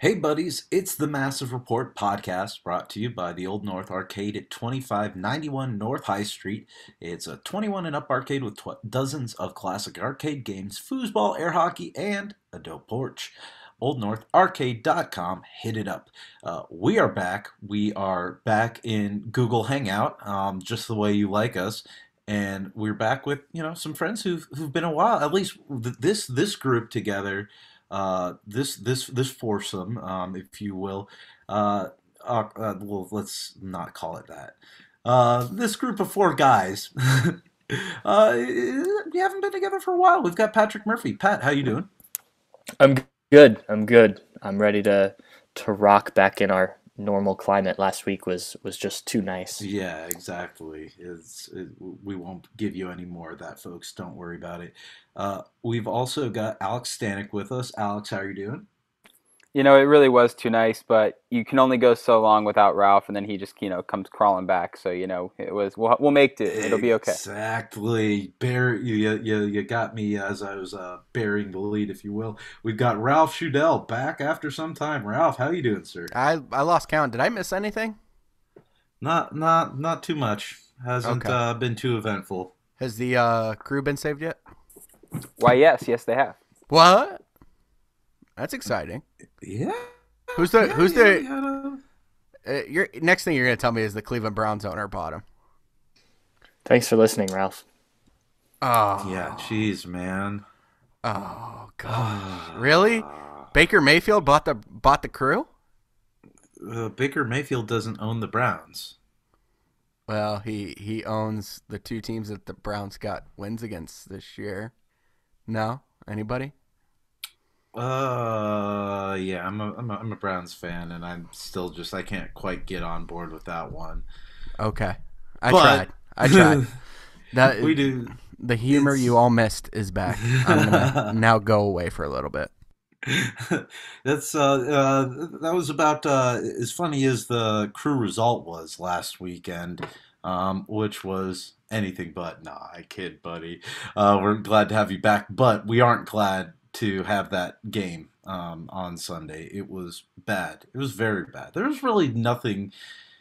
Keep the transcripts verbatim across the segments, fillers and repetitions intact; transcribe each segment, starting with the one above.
Hey, buddies, it's the Massive Report podcast brought to you by the Old North Arcade at twenty-five ninety-one North High Street. It's a twenty-one and up arcade with tw- dozens of classic arcade games, foosball, air hockey, and a dope porch. old north arcade dot com, hit it up. Uh, we are back. We are back in Google Hangout, um, just the way you like us. And we're back with, you know, some friends who've, who've been a while, at least th- this this group together, uh, this this this foursome, um, if you will. Uh, uh, uh, well, let's not call it that. Uh, this group of four guys, uh, we haven't been together for a while. We've got Patrick Murphy. Pat, how you doing? I'm good. I'm good. I'm ready to to rock back in our normal climate. Last week was was just too nice. Yeah, exactly. It's it, we won't give you any more of that, folks. Don't worry about it. Uh, we've also got Alex Stanek with us. Alex, how are you doing? You know, it really was too nice, but you can only go so long without Ralph, and then he just, you know, comes crawling back. So, you know, it was we'll we'll make it. It'll be okay. Exactly. Bear, you, you, you got me as I was uh, burying the lead, if you will. We've got Ralph Shudell back after some time. Ralph, how you doing, sir? I I lost count. Did I miss anything? Not not not too much. Hasn't Okay. uh, been too eventful. Has the uh, crew been saved yet? Why, yes, yes, they have. What? That's exciting. Yeah, Who's the yeah, Who's yeah. We the had a uh, your next thing you're gonna tell me is the Cleveland Browns owner bought him? Thanks for listening, Ralph. yeah. Oh, Jeez, man. oh gosh, really? Baker Mayfield bought the bought the crew? Uh, Baker Mayfield doesn't own the Browns. Well, he he owns the two teams that the Browns got wins against this year. No, anybody? Uh, yeah, I'm a, I'm a, I'm a Browns fan, and I'm still just I can't quite get on board with that one. Okay, I But tried. I tried. we That do. the humor It's you all missed is back. I'm gonna now go away for a little bit. that's uh, uh that was about uh as funny as the crew result was last weekend, um, which was anything but. Nah, I kid, buddy. Uh, we're glad to have you back, but we aren't glad to have that game um on Sunday. It was bad. It was very bad. There was really nothing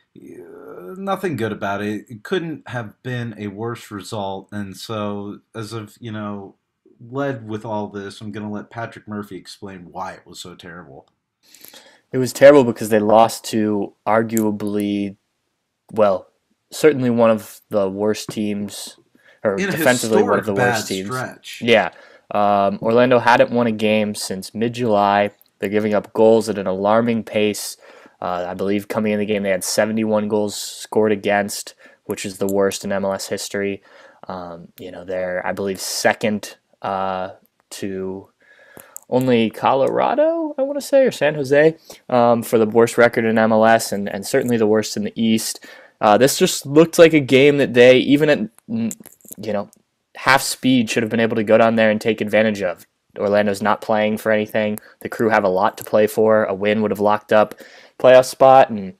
uh, nothing good about it. It couldn't have been a worse result. And so, as of, you know, led with all this, I'm going to let Patrick Murphy explain why it was so terrible. It was terrible because they lost to arguably, well, certainly one of the worst teams, or In a defensively one of historic the bad worst teams. stretch. Yeah. Um, Orlando hadn't won a game since mid-July. They're giving up goals at an alarming pace. Uh, I believe coming in the game they had seventy-one goals scored against, which is the worst in M L S history. Um, you know, they're, I believe, second uh, to only Colorado, I want to say, or San Jose, um, for the worst record in M L S, and, and certainly the worst in the East. Uh, this just looked like a game that they, even at mm, you know half speed, should have been able to go down there and take advantage of. Orlando's not playing for anything. The crew have a lot to play for. A win would have locked up playoff spot, and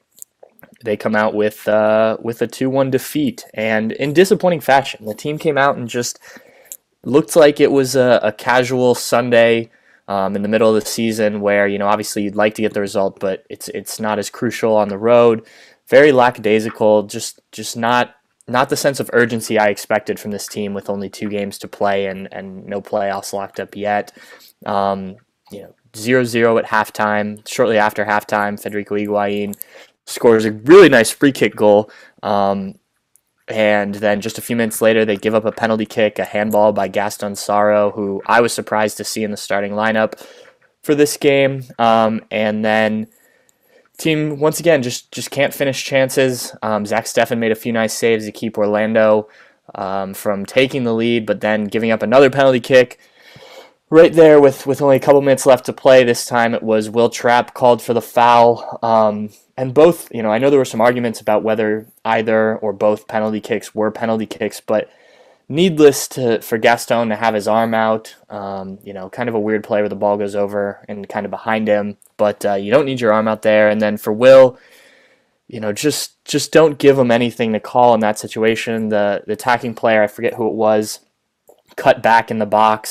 they come out with uh, with a two one defeat, and in disappointing fashion. The team came out and just looked like it was a, a casual Sunday um, in the middle of the season where, you know, obviously you'd like to get the result, but it's it's not as crucial on the road. Very lackadaisical, just just not not the sense of urgency I expected from this team with only two games to play and, and no playoffs locked up yet. Um, you know, zero zero at halftime. Shortly after halftime, Federico Higuain scores a really nice free kick goal. Um, and then just a few minutes later, they give up a penalty kick, a handball by Gaston Saro, who I was surprised to see in the starting lineup for this game. Um, and then team, once again, just, just can't finish chances. Um, Zach Steffen made a few nice saves to keep Orlando um, from taking the lead, but then giving up another penalty kick right there with, with only a couple minutes left to play. This time it was Will Trapp called for the foul. Um, and both, you know, I know there were some arguments about whether either or both penalty kicks were penalty kicks, but needless to for Gaston to have his arm out. Um, you know, kind of a weird play where the ball goes over and kind of behind him, but uh, you don't need your arm out there. And then for Will, you know, just just don't give him anything to call in that situation. The, the attacking player, I forget who it was, cut back in the box,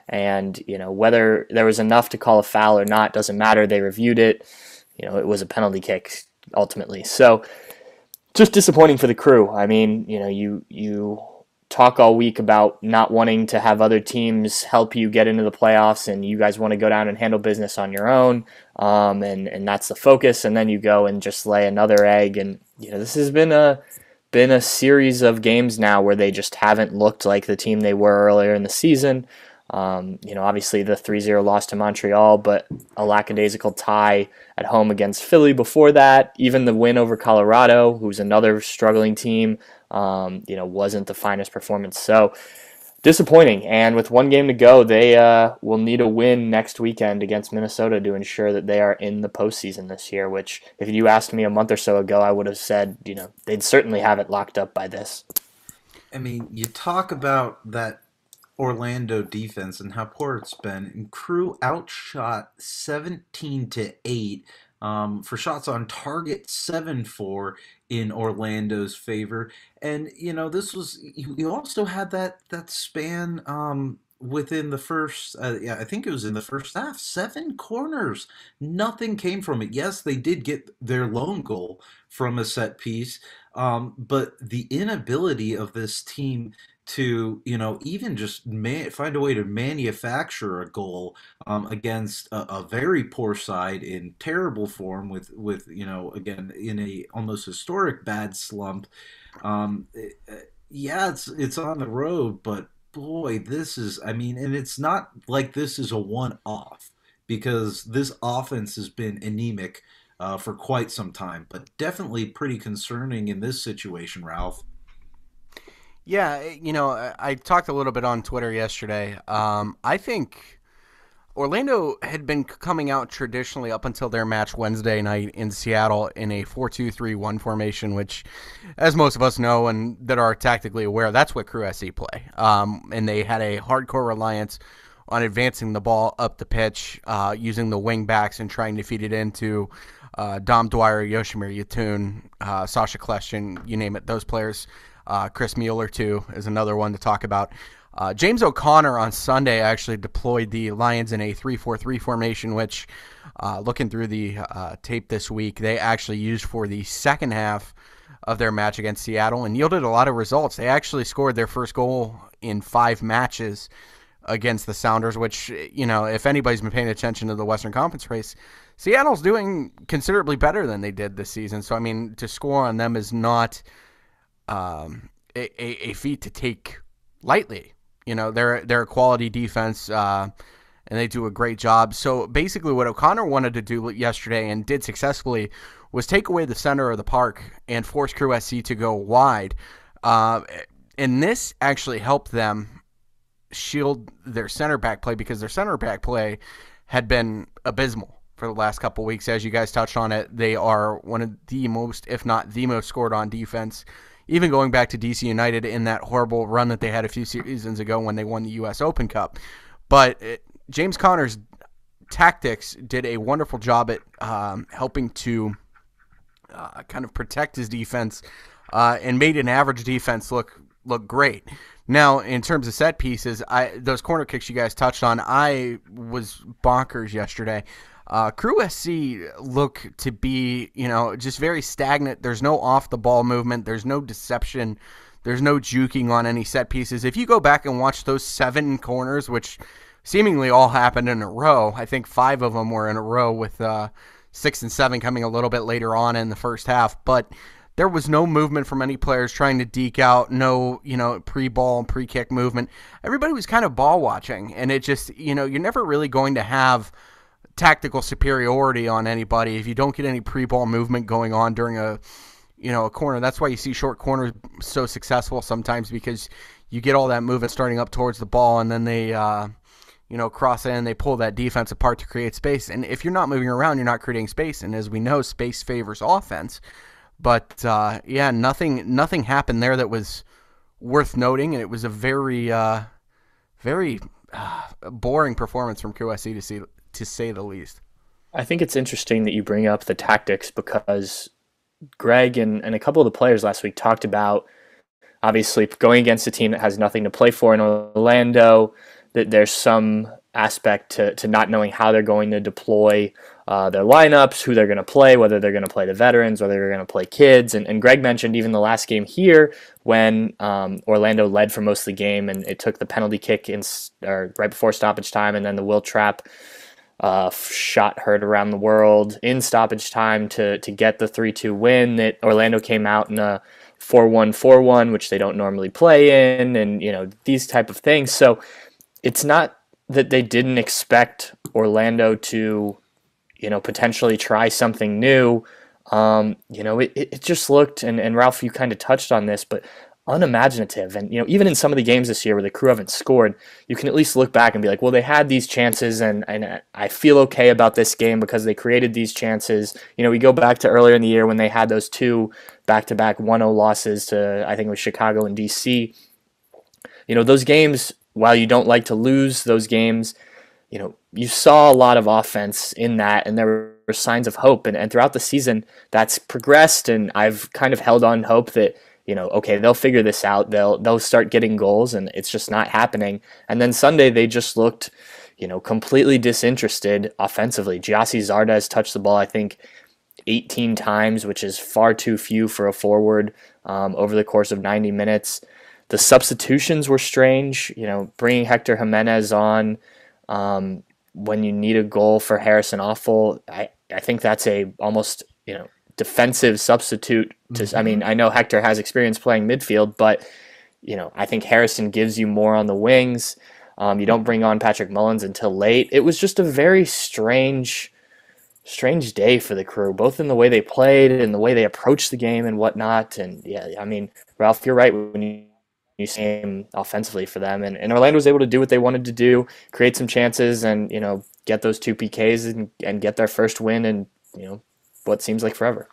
And, you know, whether there was enough to call a foul or not doesn't matter. They reviewed it. You know, it was a penalty kick ultimately. So just disappointing for the Crew. I mean, you know, you you talk all week about not wanting to have other teams help you get into the playoffs, and you guys want to go down and handle business on your own, um, and and that's the focus. And then you go and just lay another egg, and you know this has been a been a series of games now where they just haven't looked like the team they were earlier in the season. Um, you know, obviously the three zero loss to Montreal, but a lackadaisical tie at home against Philly before that. Even the win over Colorado, who's another struggling team, um, you know, wasn't the finest performance. So disappointing. And with one game to go, they uh, will need a win next weekend against Minnesota to ensure that they are in the postseason this year, which if you asked me a month or so ago, I would have said, you know, they'd certainly have it locked up by this. I mean, you talk about that Orlando defense and how poor it's been, and Crew outshot seventeen to eight um, for shots on target, seven four in Orlando's favor. And you know, this was you, you also had that that span um, within the first uh, yeah I think it was in the first half, seven corners, nothing came from it. Yes, they did get their lone goal from a set piece, um, but the inability of this team to, you know, even just man, find a way to manufacture a goal um, against a, a very poor side in terrible form with, with, you know, again, in a almost historic bad slump. Um, it- uh, yeah, it's, it's on the road, but boy, this is, I mean, and it's not like this is a one-off because this offense has been anemic uh, for quite some time, but definitely pretty concerning in this situation, Ralph. Yeah, you know, I, I talked a little bit on Twitter yesterday. Um, I think Orlando had been coming out traditionally up until their match Wednesday night in Seattle in a four two three one formation, which, as most of us know and that are tactically aware, that's what Crew S C play. Um, and they had a hardcore reliance on advancing the ball up the pitch, uh, using the wing backs and trying to feed it into uh, Dom Dwyer, Yoshimir Yotun, uh, Sasha Kleshin, you name it, those players. Uh, Chris Mueller, too, is another one to talk about. Uh, James O'Connor on Sunday actually deployed the Lions in a three four three formation, which, uh, looking through the uh, tape this week, they actually used for the second half of their match against Seattle and yielded a lot of results. They actually scored their first goal in five matches against the Sounders, which, you know, if anybody's been paying attention to the Western Conference race, Seattle's doing considerably better than they did this season. So, I mean, to score on them is not Um, a, a, a feat to take lightly. You know, they're they're a quality defense, uh, and they do a great job. So basically what O'Connor wanted to do yesterday and did successfully was take away the center of the park and force Crew S C to go wide. Uh, and this actually helped them shield their center back play because their center back play had been abysmal for the last couple of weeks. As you guys touched on it, they are one of the most, if not the most, scored on defense, even going back to D C United in that horrible run that they had a few seasons ago when they won the U S Open Cup. But it, James Connor's tactics did a wonderful job at um, helping to uh, kind of protect his defense uh, and made an average defense look look great. Now, in terms of set pieces, I those corner kicks you guys touched on, I was bonkers yesterday. Uh, Crew S C look to be, you know, just very stagnant. There's no off-the-ball movement. There's no deception. There's no juking on any set pieces. If you go back and watch those seven corners, which seemingly all happened in a row, I think five of them were in a row with uh, six and seven coming a little bit later on in the first half. But there was no movement from any players trying to deke out, no, you know, pre-ball, pre-kick movement. Everybody was kind of ball watching, and it just, you know, you're never really going to have tactical superiority on anybody if you don't get any pre-ball movement going on during a, you know, a corner. That's why you see short corners so successful sometimes, because you get all that movement starting up towards the ball, and then they, uh, you know, cross in, they pull that defense apart to create space. And if you're not moving around, you're not creating space. And as we know, space favors offense. But uh, yeah, nothing, nothing happened there that was worth noting, and it was a very, uh, very uh, boring performance from Q S C to see. to say the least. I think it's interesting that you bring up the tactics because Greg and, and a couple of the players last week talked about obviously going against a team that has nothing to play for in Orlando. that there's some aspect to, to not knowing how they're going to deploy uh, their lineups, who they're going to play, whether they're going to play the veterans, whether they're going to play kids. And, and Greg mentioned even the last game here when um, Orlando led for most of the game, and it took the penalty kick in, or right before stoppage time, and then the Will Trapp uh, shot heard around the world in stoppage time to to get the three two win, that Orlando came out in a four one four one, which they don't normally play in, and you know these type of things. So it's not that they didn't expect Orlando to, you know, potentially try something new. Um, you know, it, it just looked, and, and Ralph, you kind of touched on this, but unimaginative. And, you know, even in some of the games this year where the Crew haven't scored, you can at least look back and be like, well, they had these chances, and, and I feel okay about this game because they created these chances. You know, we go back to earlier in the year when they had those two back-to-back one oh losses to, I think it was Chicago and D C. You know, those games, while you don't like to lose those games, you know, you saw a lot of offense in that, and there were signs of hope. And, and throughout the season, that's progressed, and I've kind of held on hope that, you know, okay, they'll figure this out. They'll they'll start getting goals, and it's just not happening. And then Sunday, they just looked, you know, completely disinterested offensively. Giassi Zardes touched the ball, I think, eighteen times, which is far too few for a forward um, over the course of ninety minutes. The substitutions were strange, you know, bringing Hector Jimenez on um, when you need a goal for Harrison Awful. I, I think that's a almost, you know, defensive substitute. To, mm-hmm. I mean, I know Hector has experience playing midfield, but, you know, I think Harrison gives you more on the wings. Um, you don't bring on Patrick Mullins until late. It was just a very strange, strange day for the Crew, both in the way they played and the way they approached the game and whatnot. And, yeah, I mean, Ralph, you're right when you you see him offensively for them, and, and Orlando was able to do what they wanted to do, create some chances, and you know get those two P Ks and, and get their first win in you know what seems like forever.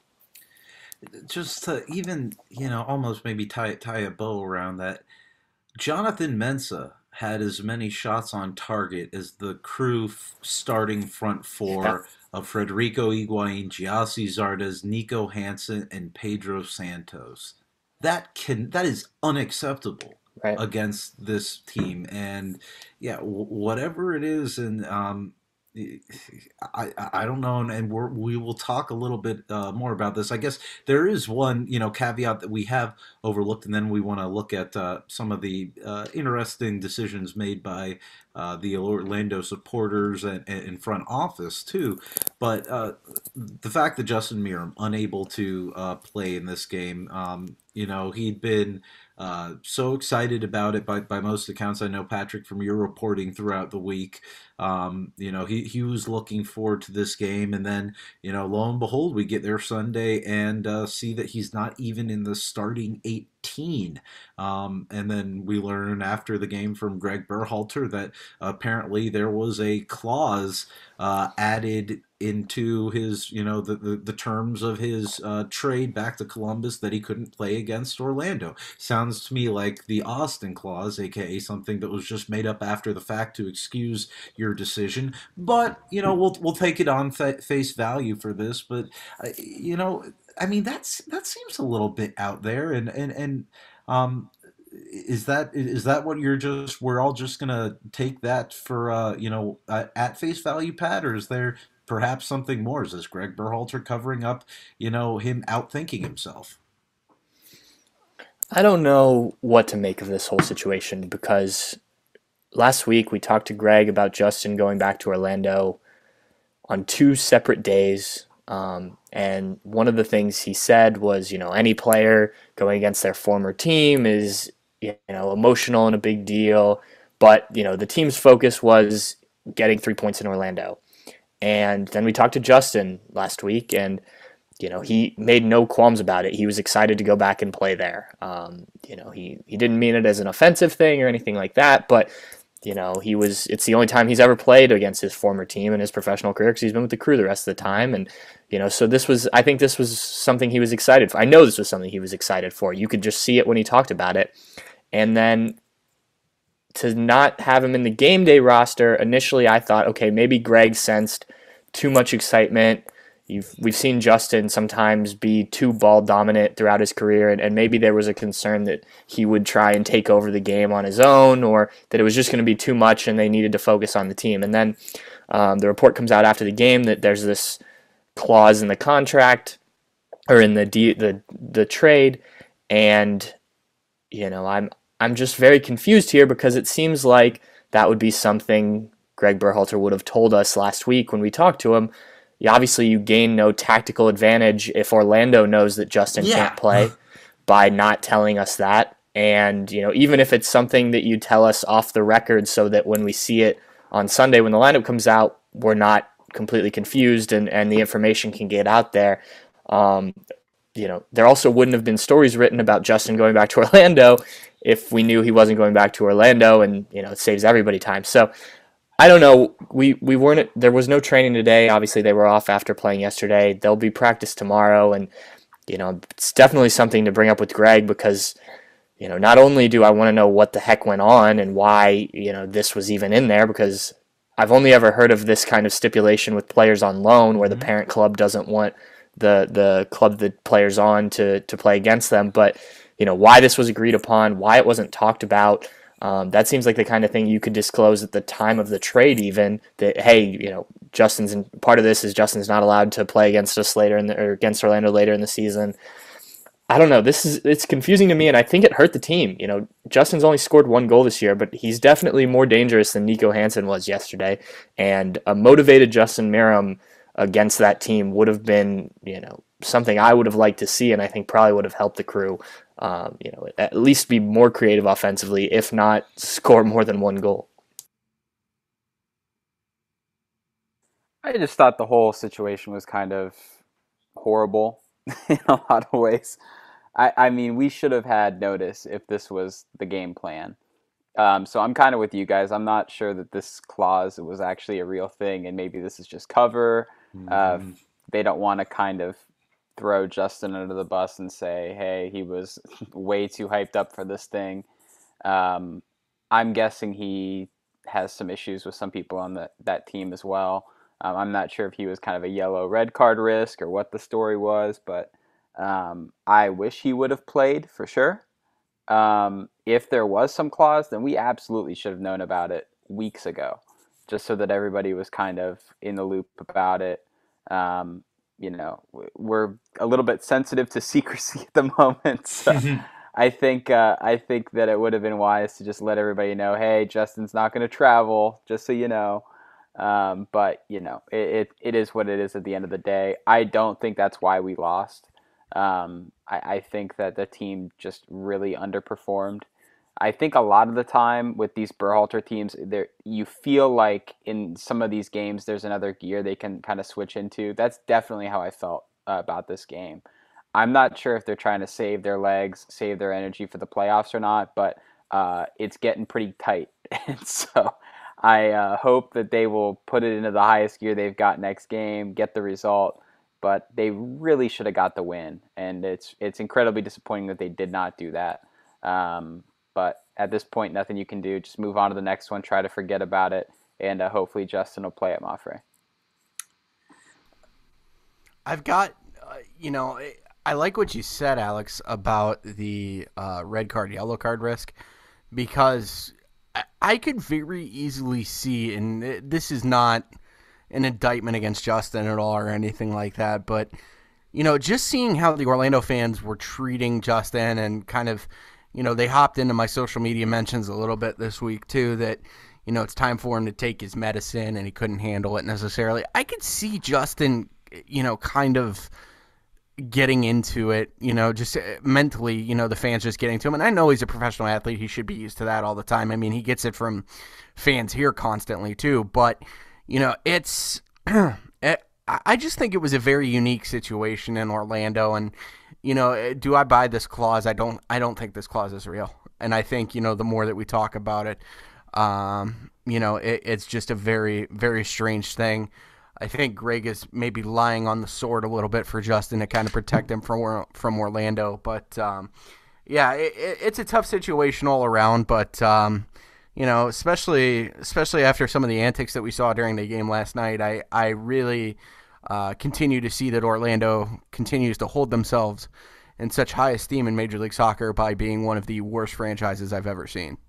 Just to even you know almost maybe tie tie a bow around that, Jonathan Mensah had as many shots on target as the Crew f- starting front four yeah. of Federico Higuain, Giassi Zardes, Nico Hansen, and Pedro Santos. That can that is unacceptable right. against this team, and yeah, w- whatever it is, and um, I I don't know, and, and we're, we will talk a little bit uh, more about this. I guess there is one you know caveat that we have overlooked, and then we want to look at uh, some of the uh, interesting decisions made by uh, the Orlando supporters and, and front office too. But uh, the fact that Justin Meram unable to uh, play in this game. Um, You know, he'd been uh, so excited about it by, by most accounts. I know, Patrick, from your reporting throughout the week, um, you know, he, he was looking forward to this game. And then, you know, lo and behold, we get there Sunday and uh, see that he's not even in the starting eighteen. Um, and then we learn after the game from Greg Berhalter that apparently there was a clause uh, added into his, you know, the, the, the terms of his uh, trade back to Columbus that he couldn't play against Orlando. Sounds to me like the Austin clause, aka something that was just made up after the fact to excuse your decision. But, you know, we'll we'll take it on fa- face value for this. But, uh, you know, I mean, that's that seems a little bit out there. And, and, and um, is that is that what you're just, we're all just going to take that for, uh, you know, uh, at face value, Pat? Or is there perhaps something more? Is this Greg Berhalter covering up, you know, him outthinking himself? I don't know what to make of this whole situation, because last week we talked to Greg about Justin going back to Orlando on two separate days. Um, and one of the things he said was, you know, any player going against their former team is, you know, emotional and a big deal. But, you know, the team's focus was getting three points in Orlando. And then we talked to Justin last week, and, you know, he made no qualms about it. He was excited to go back and play there. Um, you know, he, he didn't mean it as an offensive thing or anything like that, but, you know, he was, it's the only time he's ever played against his former team in his professional career, because he's been with the Crew the rest of the time. And, you know, so this was, I think this was something he was excited for. I know this was something he was excited for. You could just see it when he talked about it. And then to not have him in the game day roster, initially I thought, okay, maybe Greg sensed too much excitement. you've we've seen Justin sometimes be too ball dominant throughout his career, and, and maybe there was a concern that he would try and take over the game on his own, or that it was just going to be too much and they needed to focus on the team. And then um, the report comes out after the game that there's this clause in the contract or in the de- the the trade, and you know I'm I'm just very confused here, because it seems like that would be something Greg Berhalter would have told us last week when we talked to him. Yeah, obviously, you gain no tactical advantage if Orlando knows that Justin Yeah. can't play by not telling us that. And, you know, even if it's something that you tell us off the record so that when we see it on Sunday when the lineup comes out, we're not completely confused and, and the information can get out there. Um, you know, there also wouldn't have been stories written about Justin going back to Orlando if we knew he wasn't going back to Orlando, and, you know, it saves everybody time. So, I don't know. We we weren't. There was no training today. Obviously, they were off after playing yesterday. There'll be practice tomorrow, and you know it's definitely something to bring up with Greg, because you know not only do I want to know what the heck went on and why you know this was even in there, because I've only ever heard of this kind of stipulation with players on loan where the parent club doesn't want the the club the players on to to play against them, but you know why this was agreed upon, why it wasn't talked about. Um, that seems like the kind of thing you could disclose at the time of the trade, even that, hey, you know, Justin's in, part of this is Justin's not allowed to play against us later in the, or against Orlando later in the season. I don't know. This is it's confusing to me, and I think it hurt the team. You know, Justin's only scored one goal this year, but he's definitely more dangerous than Nico Hansen was yesterday. And a motivated Justin Miram against that team would have been, you know, something I would have liked to see, and I think probably would have helped the crew. Um, you know, at least be more creative offensively, if not score more than one goal. I just thought the whole situation was kind of horrible in a lot of ways. I, I mean, we should have had notice if this was the game plan. Um, so I'm kind of with you guys. I'm not sure that this clause was actually a real thing, and maybe this is just cover. Mm-hmm. Uh, they don't want to kind of throw Justin under the bus and say, hey, he was way too hyped up for this thing. Um, I'm guessing he has some issues with some people on the, that team as well. Um, I'm not sure if he was kind of a yellow red card risk or what the story was, but um, I wish he would have played for sure. Um, if there was some clause, then we absolutely should have known about it weeks ago, just so that everybody was kind of in the loop about it. Um, you know, we're a little bit sensitive to secrecy at the moment. So I think uh, I think that it would have been wise to just let everybody know, hey, Justin's not going to travel, just so you know. Um, but, you know, it, it, it is what it is at the end of the day. I don't think that's why we lost. Um, I, I think that the team just really underperformed. I think a lot of the time with these Berhalter teams, there you feel like in some of these games there's another gear they can kind of switch into. That's definitely how I felt uh, about this game. I'm not sure if they're trying to save their legs, save their energy for the playoffs or not, but uh, it's getting pretty tight. And so I uh, hope that they will put it into the highest gear they've got next game, get the result. But they really should have got the win, and it's it's incredibly disappointing that they did not do that. Um, But at this point, nothing you can do. Just move on to the next one, try to forget about it, and uh, hopefully Justin will play at Mafre. I've got, uh, you know, I like what you said, Alex, about the uh, red card, yellow card risk, because I, I could very easily see, and this is not an indictment against Justin at all or anything like that, but, you know, just seeing how the Orlando fans were treating Justin and kind of, you know, they hopped into my social media mentions a little bit this week, too, that, you know, it's time for him to take his medicine and he couldn't handle it necessarily. I could see Justin, you know, kind of getting into it, you know, just mentally, you know, the fans just getting to him. And I know he's a professional athlete. He should be used to that all the time. I mean, he gets it from fans here constantly, too. But, you know, it's it, I just think it was a very unique situation in Orlando. And, you know, do I buy this clause? I don't. I don't think this clause is real. And I think, you know, the more that we talk about it, um, you know, it, it's just a very, very strange thing. I think Greg is maybe lying on the sword a little bit for Justin to kind of protect him from from Orlando. But um, yeah, it, it's a tough situation all around. But um, you know, especially especially after some of the antics that we saw during the game last night, I I really. uh, continue to see that Orlando continues to hold themselves in such high esteem in Major League Soccer by being one of the worst franchises I've ever seen.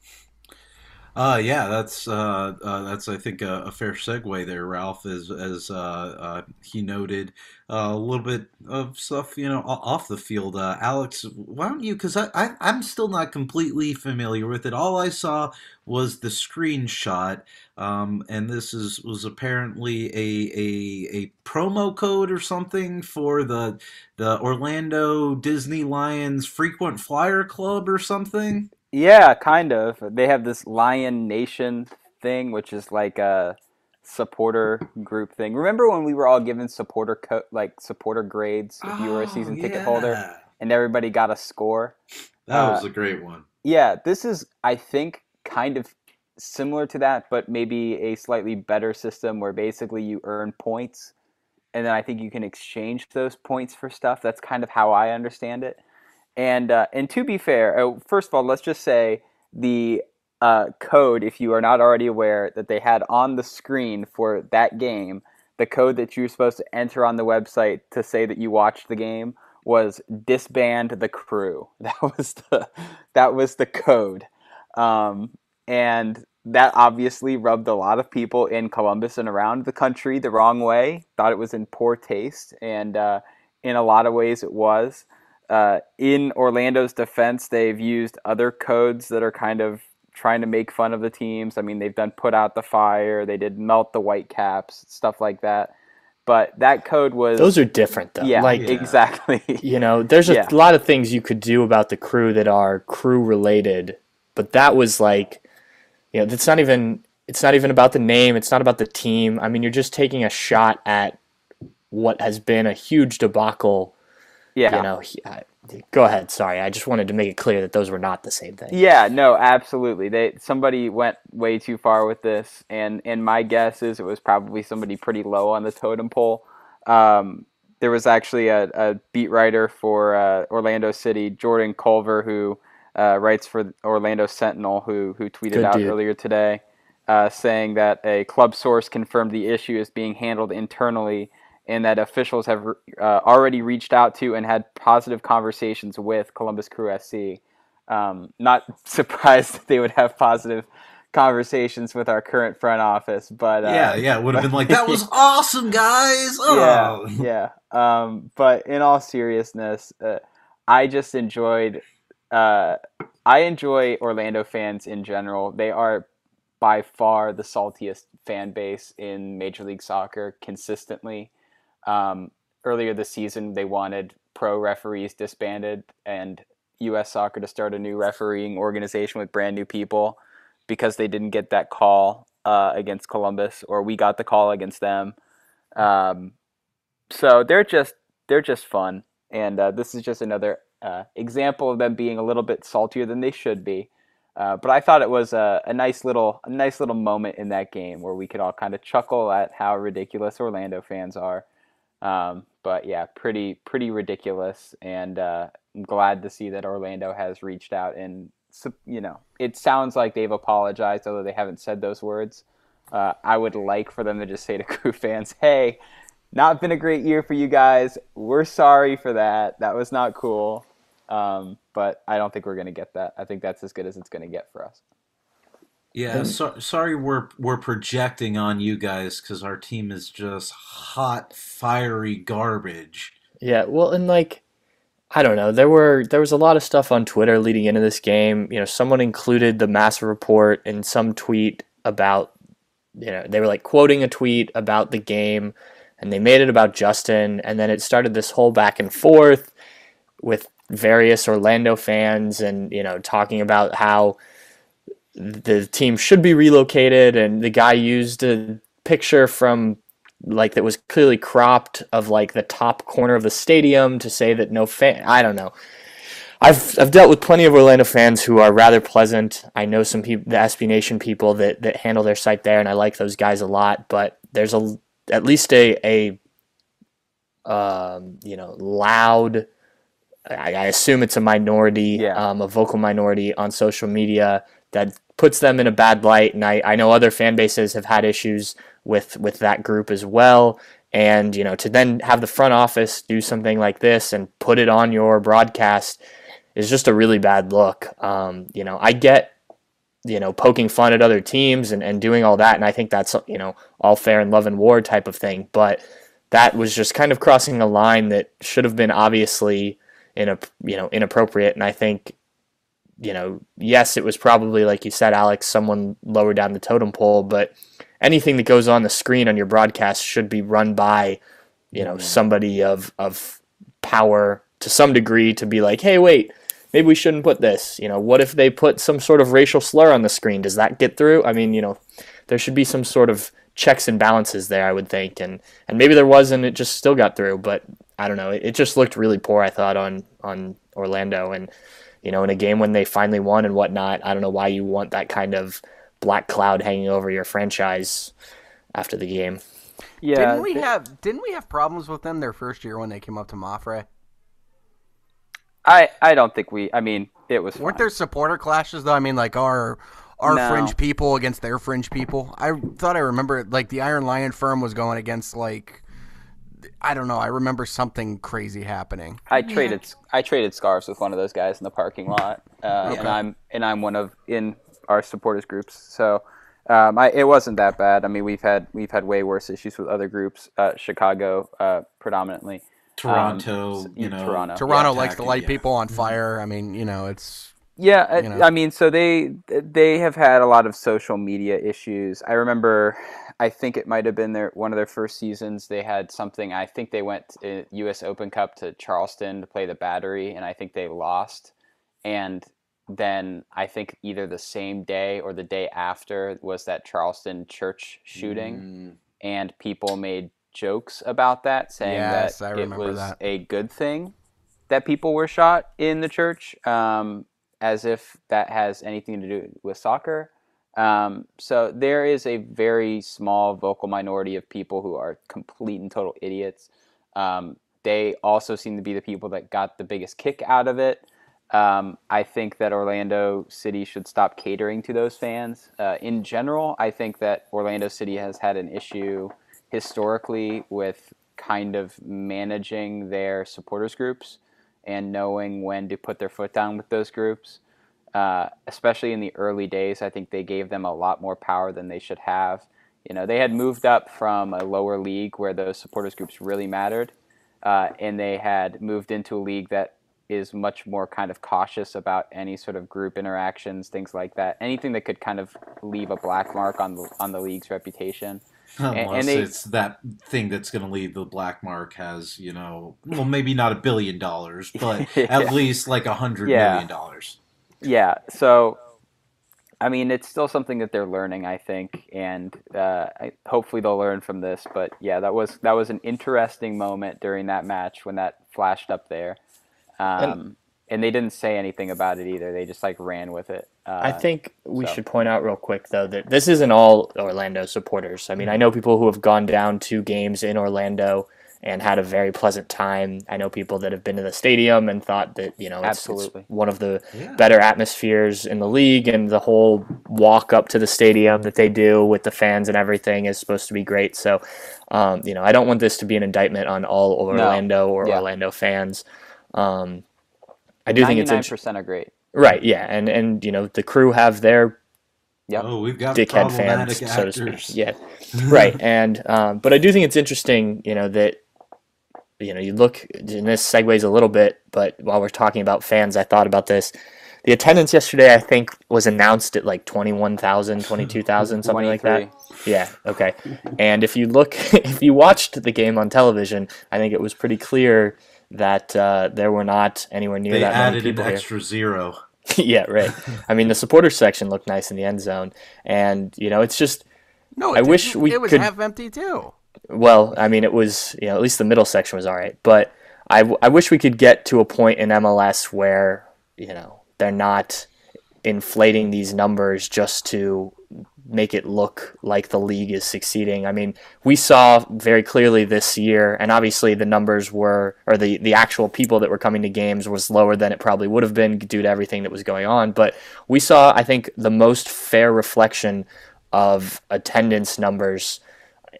Uh, yeah, that's uh, uh, that's I think a, a fair segue there, Ralph. As as uh, uh, he noted, uh, a little bit of stuff, you know, o- off the field. Uh, Alex, why don't you? Because I, I I'm still not completely familiar with it. All I saw was the screenshot, um, and this is was apparently a, a a promo code or something for the the Orlando Disney Lions Frequent Flyer Club or something. Yeah, kind of. They have this Lion Nation thing, which is like a supporter group thing. Remember when we were all given supporter co- like supporter grades if you were a Oh season ticket holder yeah, and everybody got a score? that Uh, was a great one. yeah, this is I think kind of similar to that, but maybe a slightly better system where basically you earn points and then I think you can exchange those points for stuff. That's kind of how I understand it. And uh, and to be fair, uh, first of all, let's just say the uh, code, if you are not already aware, that they had on the screen for that game, the code that you were supposed to enter on the website to say that you watched the game was disband the crew. That was the that was the code, um, and that obviously rubbed a lot of people in Columbus and around the country the wrong way. Thought it was in poor taste, and uh, in a lot of ways it was. Uh, in Orlando's defense, they've used other codes that are kind of trying to make fun of the teams. I mean, they've done put out the fire, they did melt the white caps, stuff like that. But that code was Those are different though. yeah, Like, Yeah. exactly. you know, there's a Yeah. lot of things you could do about the crew that are crew related, but that was like, you know, that's not even it's not even about the name, it's not about the team. I mean, you're just taking a shot at what has been a huge debacle. Yeah. You know, he- I- go ahead. Sorry, I just wanted to make it clear that those were not the same thing. Yeah, no, absolutely. They somebody went way too far with this, and and my guess is it was probably somebody pretty low on the totem pole. Um, there was actually a, a beat writer for uh, Orlando City, Jordan Culver, who uh, writes for Orlando Sentinel, who who tweeted Good out dude. earlier today, uh, saying that a club source confirmed the issue is being handled internally, and that officials have uh, already reached out to and had positive conversations with Columbus Crew S C. Um, not surprised that they would have positive conversations with our current front office, but uh, Yeah, yeah, it would have been like, that was awesome, guys. Oh. yeah, yeah. Um, but in all seriousness, uh, I just enjoyed. Uh, I enjoy Orlando fans in general. They are by far the saltiest fan base in Major League Soccer consistently. Um, earlier this season, they wanted pro referees disbanded and U S Soccer to start a new refereeing organization with brand new people because they didn't get that call uh, against Columbus, or we got the call against them. Um, so they're just they're just fun, and uh, this is just another uh, example of them being a little bit saltier than they should be. Uh, but I thought it was a, a nice little a nice little moment in that game where we could all kind of chuckle at how ridiculous Orlando fans are. Um, but yeah, pretty pretty ridiculous, and uh, I'm glad to see that Orlando has reached out, and you know, it sounds like they've apologized, although they haven't said those words. Uh, I would like for them to just say to Crew fans, "Hey, not been a great year for you guys. We're sorry for that. That was not cool." Um, but I don't think we're gonna get that. I think that's as good as it's gonna get for us. Yeah, so, sorry we're we're projecting on you guys because our team is just hot, fiery garbage. Yeah, well, and like, I don't know, there were there was a lot of stuff on Twitter leading into this game. You know, someone included the Massive Report in some tweet about, you know, they were like quoting a tweet about the game, and they made it about Justin, and then it started this whole back and forth with various Orlando fans, and you know, talking about how the team should be relocated, and the guy used a picture from like that was clearly cropped of like the top corner of the stadium to say that no fan. I don't know. I've I've dealt with plenty of Orlando fans who are rather pleasant. I know some people, the S B Nation people that that handle their site there, and I like those guys a lot. But there's a at least a a um, you know loud. I, I assume it's a minority, Yeah. um, a vocal minority on social media that puts them in a bad light. And I, I know other fan bases have had issues with, with that group as well. And, you know, to then have the front office do something like this and put it on your broadcast is just a really bad look. Um, you know, I get, you know, poking fun at other teams and, and doing all that. And I think that's, you know, all fair and love and war type of thing. But that was just kind of crossing a line that should have been obviously in a, you know, inappropriate. And I think, you know, yes, it was probably, like you said, Alex, someone lower down the totem pole, but anything that goes on the screen on your broadcast should be run by, you know, somebody of of power to some degree to be like, hey, wait, maybe we shouldn't put this. You know, what if they put some sort of racial slur on the screen? Does that get through? I mean, you know, there should be some sort of checks and balances there, I would think. And and maybe there was, and it just still got through. But I don't know. It, it just looked really poor, I thought, on, on Orlando. And, you know, in a game when they finally won and whatnot, I don't know why you want that kind of black cloud hanging over your franchise after the game. Yeah. Didn't we have didn't we have problems with them their first year when they came up to Mafre? I, I don't think we. I mean, it was. Weren't fine. there supporter clashes though? I mean, like our our No. fringe people against their fringe people. I thought I remember like the Iron Lion firm was going against like I don't know. I remember something crazy happening. I traded I traded scarves with one of those guys in the parking lot, uh, Okay. and I'm and I'm one of in our supporters groups. So um, I, it wasn't that bad. I mean, we've had we've had way worse issues with other groups. Uh, Chicago, uh, predominantly. Toronto, Um, you know, Toronto. Toronto yeah, likes to attacking, light yeah. people on fire. I mean, you know, it's Yeah, I- you know. I mean, so they they have had a lot of social media issues. I remember, I think it might have been their one of their first seasons. They had something. I think they went to U S Open Cup to Charleston to play the Battery, and I think they lost. And then I think either the same day or the day after was that Charleston church shooting, Mm, and people made jokes about that, saying Yes, that I it remember was that. a good thing that people were shot in the church, um, as if that has anything to do with soccer. Um, so there is a very small vocal minority of people who are complete and total idiots. Um, they also seem to be the people that got the biggest kick out of it. Um, I think that Orlando City should stop catering to those fans. Uh, in general, I think that Orlando City has had an issue historically with kind of managing their supporters groups and knowing when to put their foot down with those groups. Uh, especially in the early days, I think they gave them a lot more power than they should have. You know, they had moved up from a lower league where those supporters groups really mattered, uh, and they had moved into a league that is much more kind of cautious about any sort of group interactions, things like that. Anything that could kind of leave a black mark on the on the league's reputation. unless and they- it's that thing that's going to leave the black mark has, you know, well, maybe not a billion dollars, but at least like a hundred Yeah. million dollars. Yeah, so I mean, it's still something that they're learning, I think, and uh, I, hopefully they'll learn from this. But yeah, that was that was an interesting moment during that match when that flashed up there, um, and, and they didn't say anything about it either. They just like ran with it. Uh, I think we so. should point out real quick, though, that this isn't all Orlando supporters. I mean, I know people who have gone down to games in Orlando and had a very pleasant time. I know people that have been to the stadium and thought that, you know, it's, it's Absolutely. one of the Yeah. better atmospheres in the league, and the whole walk up to the stadium that they do with the fans and everything is supposed to be great. So, um, you know, I don't want this to be an indictment on all Orlando or Yeah. Orlando fans. Um, I do think it's ninety-nine interesting. percent are great. Right, yeah, and and you know the crew have their Yep. Oh, we've got dickhead problematic fans, so to actors. speak. Yeah, right, and um, but I do think it's interesting, you know, that you know you look, and this segues a little bit, but while we're talking about fans, I thought about this. The attendance yesterday, I think, was announced at like twenty-one thousand, twenty-two thousand, something like that. Yeah, okay. And if you look, if you watched the game on television, I think it was pretty clear that uh, there were not anywhere near They that many added an people here. extra zero. Yeah, right. I mean, the supporters section looked nice in the end zone, and you know, it's just No, I it wish didn't. we it was could- half empty too. well, I mean, it was, you know, at least the middle section was all right, but I, w- I wish we could get to a point in M L S where, you know, they're not inflating these numbers just to make it look like the league is succeeding. I mean, we saw very clearly this year, and obviously the numbers were, or the, the actual people that were coming to games was lower than it probably would have been due to everything that was going on, but we saw, I think, the most fair reflection of attendance numbers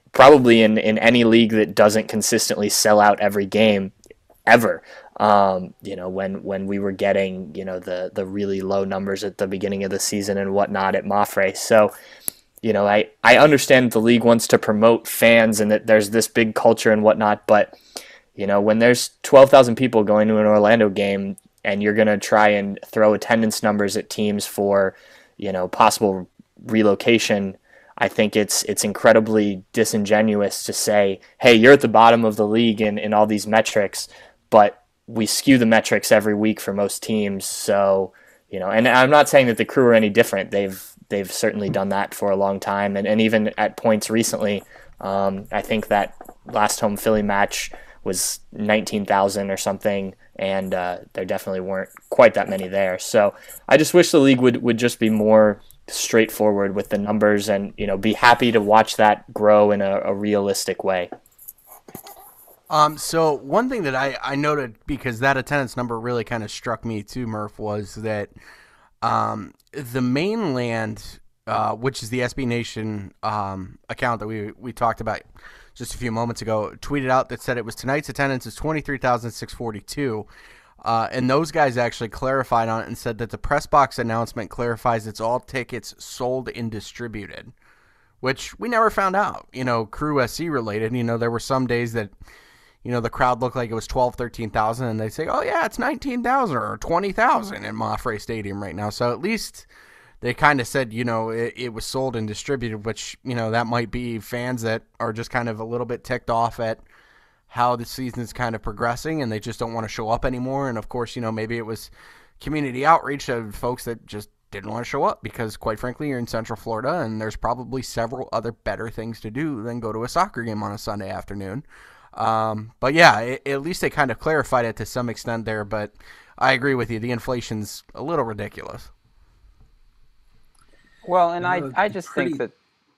probably in, in any league that doesn't consistently sell out every game ever. Um, you know, when, when we were getting, you know, the, the really low numbers at the beginning of the season and whatnot at Mafre. So, you know, I, I understand that the league wants to promote fans and that there's this big culture and whatnot, but, you know, when there's twelve thousand people going to an Orlando game and you're going to try and throw attendance numbers at teams for, you know, possible relocation, I think it's it's incredibly disingenuous to say, hey, you're at the bottom of the league in, in all these metrics, but we skew the metrics every week for most teams. So, you know, and I'm not saying that the Crew are any different. They've they've certainly done that for a long time. And, and even at points recently, um, I think that last home Philly match was nineteen thousand or something, and uh, there definitely weren't quite that many there. So I just wish the league would, would just be more straightforward with the numbers and, you know, be happy to watch that grow in a, a realistic way. Um, so one thing that I, I noted, because that attendance number really kind of struck me too, Murph, was that um, the mainland, uh, which is the S B Nation um, account that we, we talked about just a few moments ago, tweeted out that said it was tonight's attendance is twenty-three thousand six hundred forty-two. Uh, and those guys actually clarified on it and said that the press box announcement clarifies it's all tickets sold and distributed, which we never found out. You know, Crew S C related, you know, there were some days that, you know, the crowd looked like it was twelve, thirteen thousand, and they say, oh, yeah, it's nineteen thousand or twenty thousand in Mafre Stadium right now. So at least they kind of said, you know, it, it was sold and distributed, which, you know, that might be fans that are just kind of a little bit ticked off at how the season is kind of progressing and they just don't want to show up anymore. And, of course, you know, maybe it was community outreach of folks that just didn't want to show up because, quite frankly, you're in Central Florida and there's probably several other better things to do than go to a soccer game on a Sunday afternoon. Um, but yeah, it, at least they kind of clarified it to some extent there, but I agree with you. The inflation's a little ridiculous. Well, and I, I just pretty... think that,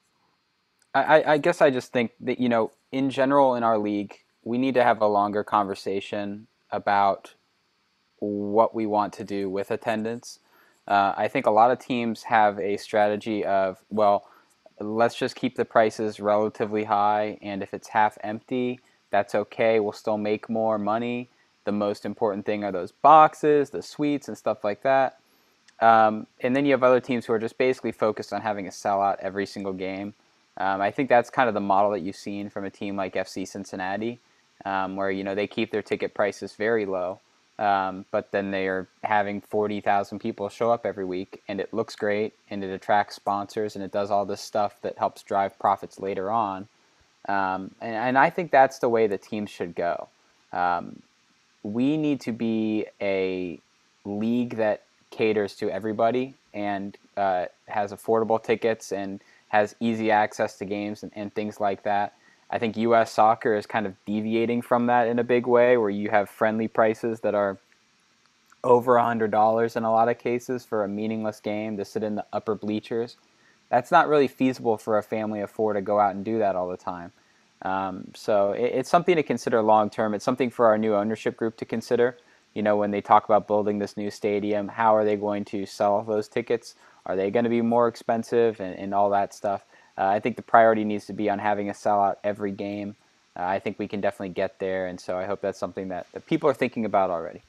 I, I guess I just think that, you know, in general in our league, we need to have a longer conversation about what we want to do with attendance. Uh, I think a lot of teams have a strategy of, well, let's just keep the prices relatively high, and if it's half empty, that's okay. We'll still make more money. The most important thing are those boxes, the suites, and stuff like that. Um, and then you have other teams who are just basically focused on having a sellout every single game. Um, I think that's kind of the model that you've seen from a team like F C Cincinnati, um, where, you know, they keep their ticket prices very low, um, but then they are having forty thousand people show up every week, and it looks great, and it attracts sponsors, and it does all this stuff that helps drive profits later on. Um, and, and I think that's the way the teams should go. Um, we need to be a league that caters to everybody and uh, has affordable tickets and has easy access to games and, and things like that. I think U S soccer is kind of deviating from that in a big way, where you have friendly prices that are over one hundred dollars in a lot of cases for a meaningless game to sit in the upper bleachers. That's not really feasible for a family of four to go out and do that all the time. Um, so it, it's something to consider long term. It's something for our new ownership group to consider. You know, when they talk about building this new stadium, how are they going to sell those tickets? Are they going to be more expensive and, and all that stuff? Uh, I think the priority needs to be on having a sellout every game. Uh, I think we can definitely get there, and so I hope that's something that, that people are thinking about already.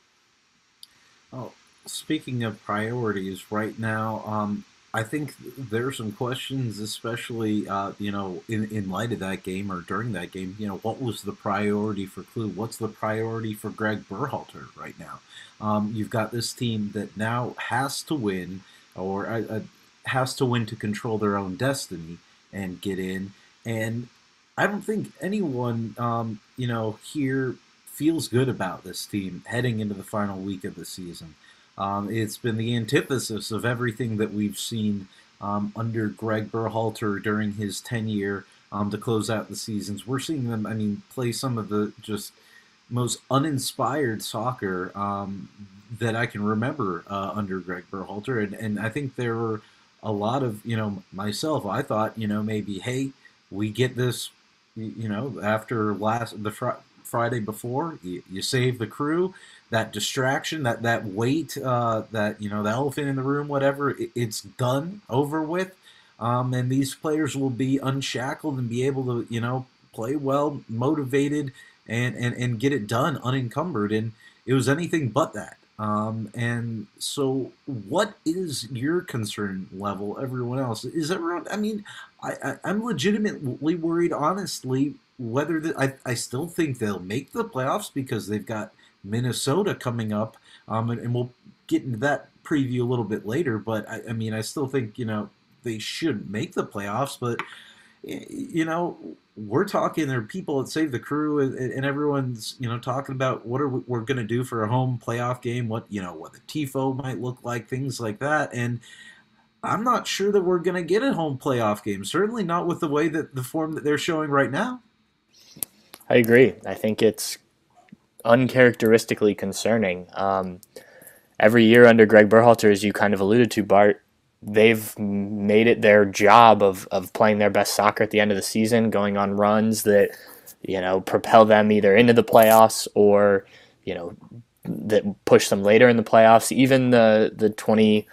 Oh, speaking of priorities right now, um, I think there are some questions, especially, uh, you know, in, in light of that game or during that game. You know, what was the priority for Clue? What's the priority for Greg Berhalter right now? Um, you've got this team that now has to win, or uh, has to win to control their own destiny and get in. And I don't think anyone, um, you know, here feels good about this team heading into the final week of the season. Um, it's been the antithesis of everything that we've seen um, under Greg Berhalter during his tenure um, to close out the seasons. We're seeing them, I mean, play some of the just most uninspired soccer um, that I can remember uh, under Greg Berhalter. And, and I think there were a lot of, you know, myself, I thought, you know, maybe, hey, we get this, you know, after last the fr- Friday before, you, you save the Crew, that distraction, that, that weight, uh, that, you know, the elephant in the room, whatever, it, it's done, over with. um, and these players will be unshackled and be able to, you know, play well, motivated, and and and get it done unencumbered. And it was anything but that. Um, and so, what is your concern level? Everyone else is everyone. I mean, I, I I'm legitimately worried, honestly, whether the, I I still think they'll make the playoffs because they've got Minnesota coming up, um, and, and we'll get into that preview a little bit later. But I, I mean, I still think, you know, they should make the playoffs, but you know, we're talking. There are people that Save the Crew, and, and everyone's, you know, talking about what are we, we're going to do for a home playoff game. What, you know, what the tifo might look like, things like that. And I'm not sure that we're going to get a home playoff game. Certainly not with the way that the form that they're showing right now. I agree. I think it's uncharacteristically concerning. Um, every year under Greg Berhalter, as you kind of alluded to, Bart, they've made it their job of, of playing their best soccer at the end of the season, going on runs that, you know, propel them either into the playoffs or, you know, that push them later in the playoffs. Even the the twenty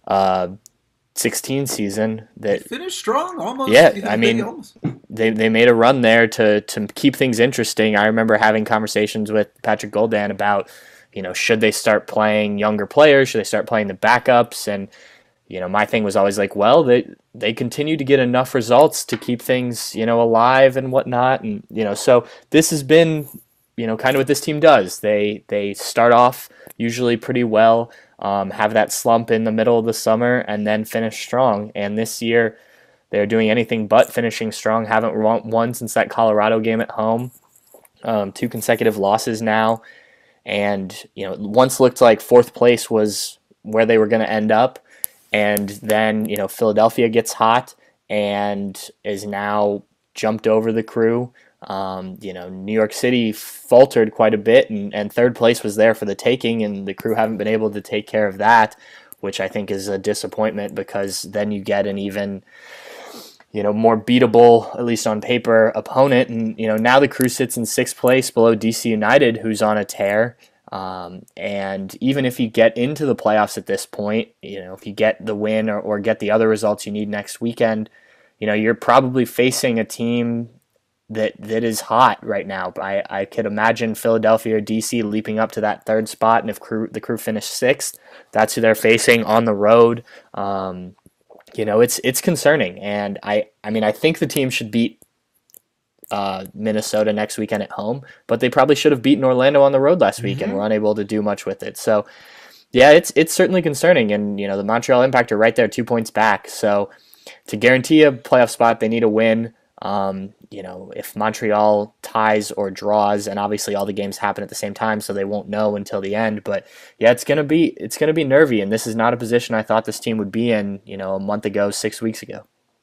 sixteen season that They finished strong, almost. Yeah, You know, I they mean, almost- they they made a run there to to keep things interesting. I remember having conversations with Patrick Goldan about, you know, should they start playing younger players? Should they start playing the backups? And, you know, my thing was always like, well, they they continue to get enough results to keep things, you know, alive and whatnot. And, you know, so this has been, you know, kind of what this team does. They they start off usually pretty well, um, have that slump in the middle of the summer, and then finish strong. And this year, they're doing anything but finishing strong. Haven't won since that Colorado game at home. Um, two consecutive losses now. And, you know, once looked like fourth place was where they were going to end up. And then, you know, Philadelphia gets hot and is now jumped over the Crew. Um, you know, New York City faltered quite a bit, and, and third place was there for the taking, and the Crew haven't been able to take care of that, which I think is a disappointment because then you get an even, you know, more beatable, at least on paper, opponent. And, you know, now the Crew sits in sixth place below D C United, who's on a tear. Um, and even if you get into the playoffs at this point, you know, if you get the win or, or get the other results you need next weekend, you know, you're probably facing a team that that is hot right now. I, I could imagine Philadelphia or D C leaping up to that third spot, and if crew, the Crew finish sixth, that's who they're facing on the road. Um, you know, it's it's concerning, and I, I mean, I think the team should beat uh, Minnesota next weekend at home, but they probably should have beaten Orlando on the road last week, mm-hmm. and were unable to do much with it. So, yeah, it's it's certainly concerning, and you know, the Montreal Impact are right there, two points back. So, to guarantee a playoff spot, they need a win. Um, you know, if Montreal ties or draws, and obviously all the games happen at the same time, so they won't know until the end. But yeah, it's gonna be it's gonna be nervy, and this is not a position I thought this team would be in, you know, a month ago, six weeks ago.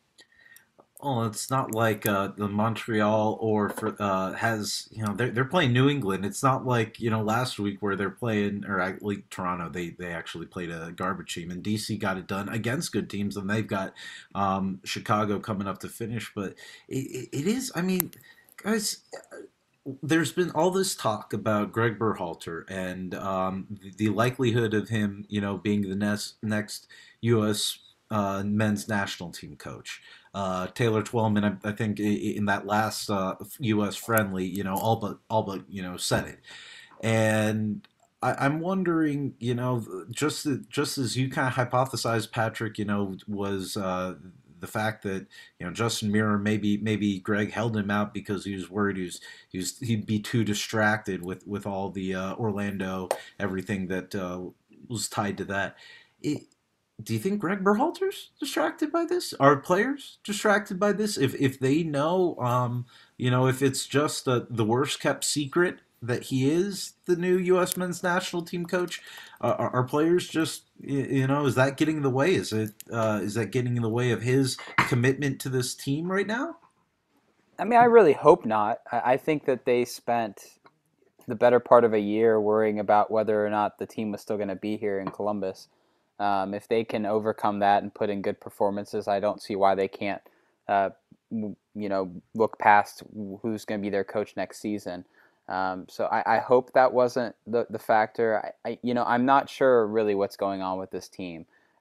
Oh, it's not like uh, the Montreal or for, uh, has, you know, they're, they're playing New England. It's not like, you know, last week where they're playing, or at least Toronto, they, they actually played a garbage team, and D C got it done against good teams, and they've got um, Chicago coming up to finish. But it, it is, I mean, guys, there's been all this talk about Greg Berhalter and um, the likelihood of him, you know, being the next, next U S uh, men's national team coach. Uh, Taylor Twellman, I, I think, in that last uh, U S friendly, you know, all but all but you know said it, and I, I'm wondering, you know, just just as you kind of hypothesized, Patrick, you know, was uh, the fact that, you know, Justin Mirror, maybe maybe Greg held him out because he was worried he was, he was he'd be too distracted with with all the uh, Orlando, everything that uh, was tied to that. It, Do you think Greg Berhalter's distracted by this? Are players distracted by this? If if they know, um, you know, if it's just the the worst kept secret that he is the new U S men's national team coach, uh, are, are players just, you know, is that getting in the way? Is it uh, is that getting in the way of his commitment to this team right now? I mean, I really hope not. I, I think that they spent the better part of a year worrying about whether or not the team was still going to be here in Columbus. Um, if they can overcome that and put in good performances, I don't see why they can't, uh, you know, look past who's going to be their coach next season. Um, so I, I hope that wasn't the, the factor. I, I, you know, I'm not sure really what's going on with this team.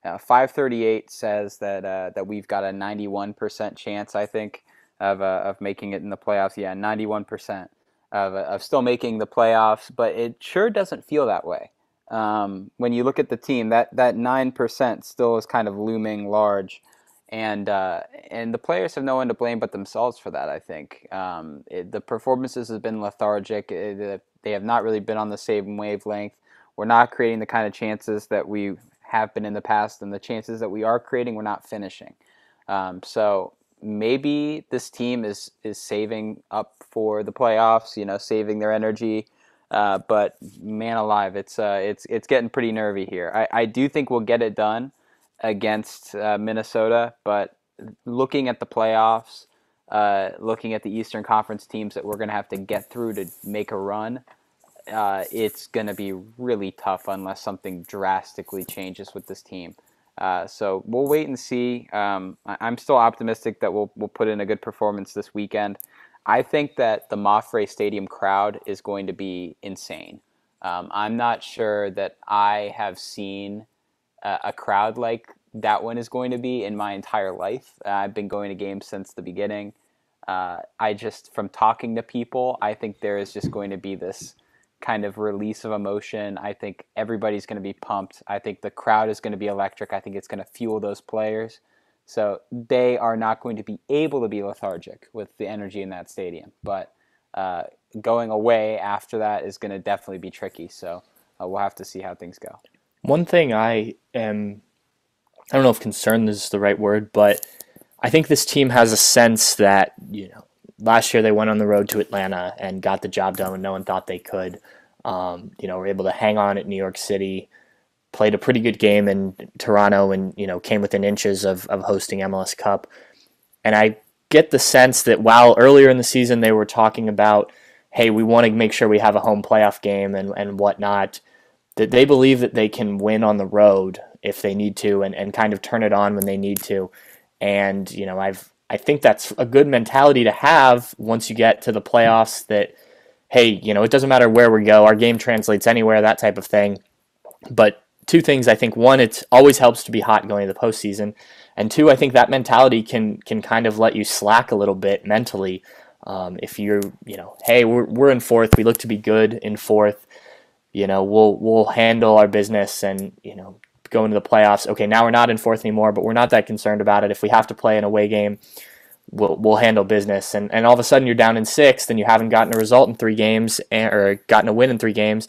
Uh, five thirty-eight says that uh, that we've got a ninety-one percent chance, I think, of uh, of making it in the playoffs. Yeah, ninety-one percent of uh, of still making the playoffs, but it sure doesn't feel that way. Um, when you look at the team, that that nine percent still is kind of looming large, and uh, and the players have no one to blame but themselves for that. I think um, it, the performances have been lethargic. It, they have not really been on the same wavelength. We're not creating the kind of chances that we have been in the past, and the chances that we are creating, we're not finishing. Um, so maybe this team is is saving up for the playoffs, you know, saving their energy. Uh, but man alive, it's uh, it's it's getting pretty nervy here. I, I do think we'll get it done against uh, Minnesota, but looking at the playoffs, uh, looking at the Eastern Conference teams that we're going to have to get through to make a run, Uh, it's going to be really tough unless something drastically changes with this team. Uh, so we'll wait and see. Um, I- I'm still optimistic that we'll we'll put in a good performance this weekend. I think that the Mafre Stadium crowd is going to be insane. Um, I'm not sure that I have seen a, a crowd like that one is going to be in my entire life. Uh, I've been going to games since the beginning. Uh, I just, from talking to people, I think there is just going to be this kind of release of emotion. I think everybody's going to be pumped. I think the crowd is going to be electric. I think it's going to fuel those players. So they are not going to be able to be lethargic with the energy in that stadium. But uh, going away after that is going to definitely be tricky. So uh, we'll have to see how things go. One thing I am, I don't know if concerned is the right word, but I think this team has a sense that, you know, last year they went on the road to Atlanta and got the job done when no one thought they could. Um, you know, were able to hang on at New York City, played a pretty good game in Toronto, and, you know, came within inches of, of hosting M L S Cup. And I get the sense that while earlier in the season they were talking about, hey, we want to make sure we have a home playoff game and, and whatnot, that they believe that they can win on the road if they need to and, and kind of turn it on when they need to. And, you know, I've I think that's a good mentality to have once you get to the playoffs that, hey, you know, it doesn't matter where we go. Our game translates anywhere, that type of thing. But two things, I think. One, it always helps to be hot going to the postseason. And two, I think that mentality can can kind of let you slack a little bit mentally. Um, if you're, you know, hey, we're, we're in fourth. We look to be good in fourth. You know, we'll we'll handle our business and, you know, go into the playoffs. Okay, now we're not in fourth anymore, but we're not that concerned about it. If we have to play an away game, we'll we'll handle business. And and all of a sudden you're down in sixth and you haven't gotten a result in three games and, or gotten a win in three games,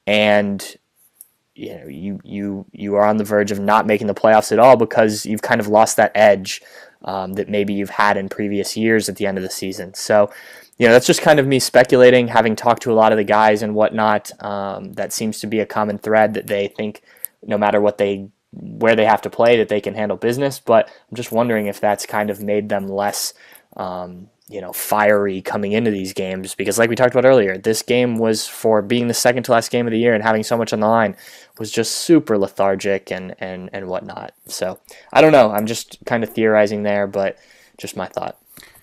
and you know you you you are on the verge of not making the playoffs at all because you've kind of lost that edge um, that maybe you've had in previous years at the end of the season. So, you know, that's just kind of me speculating, having talked to a lot of the guys and whatnot. Um, that seems to be a common thread that they think no matter what they where they have to play that they can handle business. But I'm just wondering if that's kind of made them less um, you know, fiery coming into these games, because like we talked about earlier, this game was, for being the second to last game of the year and having so much on the line, was just super lethargic and and and whatnot. So I don't know, I'm just kind of theorizing there, but just my thought.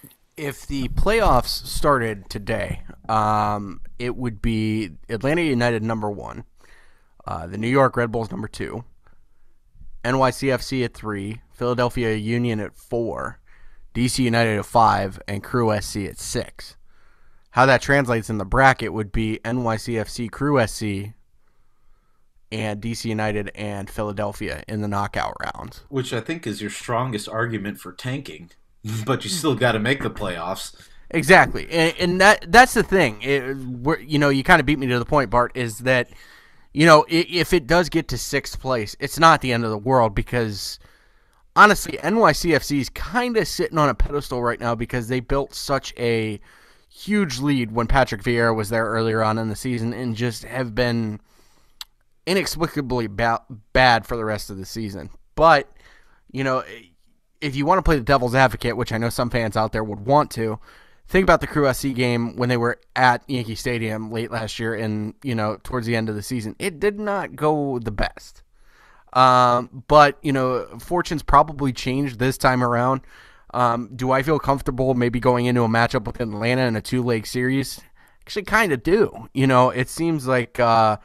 If the playoffs started today, um, it would be Atlanta United number one, uh, the New York Red Bulls number two, N Y C F C at three, Philadelphia Union at four, D C United at five, and Crew S C at six. How that translates in the bracket would be N Y C F C, Crew S C, and D C United and Philadelphia in the knockout rounds. Which I think is your strongest argument for tanking, but you still got to make the playoffs. Exactly, and, and that that's the thing. It, we're, you know, you kind of beat me to the point, Bart, is that, you know, if it does get to sixth place, it's not the end of the world, because honestly, N Y C F C is kind of sitting on a pedestal right now because they built such a huge lead when Patrick Vieira was there earlier on in the season, and just have been inexplicably ba- bad for the rest of the season. But, you know, if you want to play the devil's advocate, which I know some fans out there would want to, think about the Crew S C game when they were at Yankee Stadium late last year and, you know, towards the end of the season. It did not go the best. Um, but, you know, fortunes probably changed this time around. Um, do I feel comfortable maybe going into a matchup with Atlanta in a two-leg series? Actually, kind of do. You know, it seems like uh,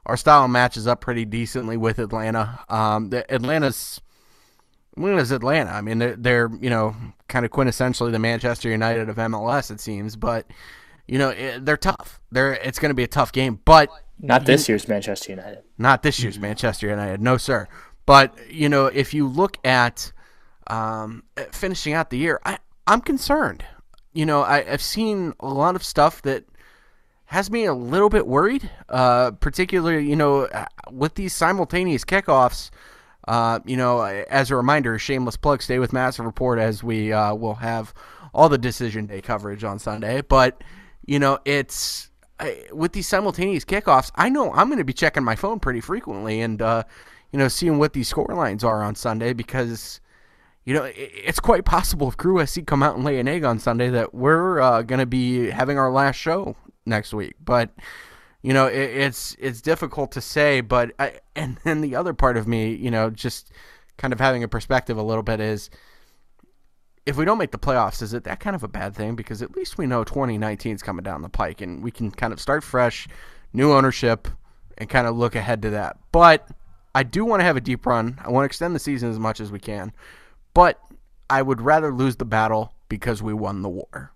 our style matches up pretty decently with Atlanta. Um, the, Atlanta's Atlanta's Atlanta. I mean, they're, they're you know kind of quintessentially the Manchester United of M L S, it seems, but you know it, they're tough. They're it's going to be a tough game, but not this you, year's Manchester United. Not this year's Manchester United, no sir. But you know, if you look at um, finishing out the year, I I'm concerned. You know, I, I've seen a lot of stuff that has me a little bit worried, uh, particularly, you know, with these simultaneous kickoffs. Uh, you know, as a reminder, shameless plug, stay with Massive Report as we uh, will have all the decision day coverage on Sunday. But, you know, it's I, with these simultaneous kickoffs, I know I'm going to be checking my phone pretty frequently and, uh, you know, seeing what these score lines are on Sunday because – you know, it's quite possible if Crew S C come out and lay an egg on Sunday that we're uh, going to be having our last show next week. But, you know, it, it's it's difficult to say. But I, and then the other part of me, you know, just kind of having a perspective a little bit is if we don't make the playoffs, is it that kind of a bad thing? Because at least we know twenty nineteen is coming down the pike and we can kind of start fresh, new ownership, and kind of look ahead to that. But I do want to have a deep run. I want to extend the season as much as we can. But I would rather lose the battle because we won the war.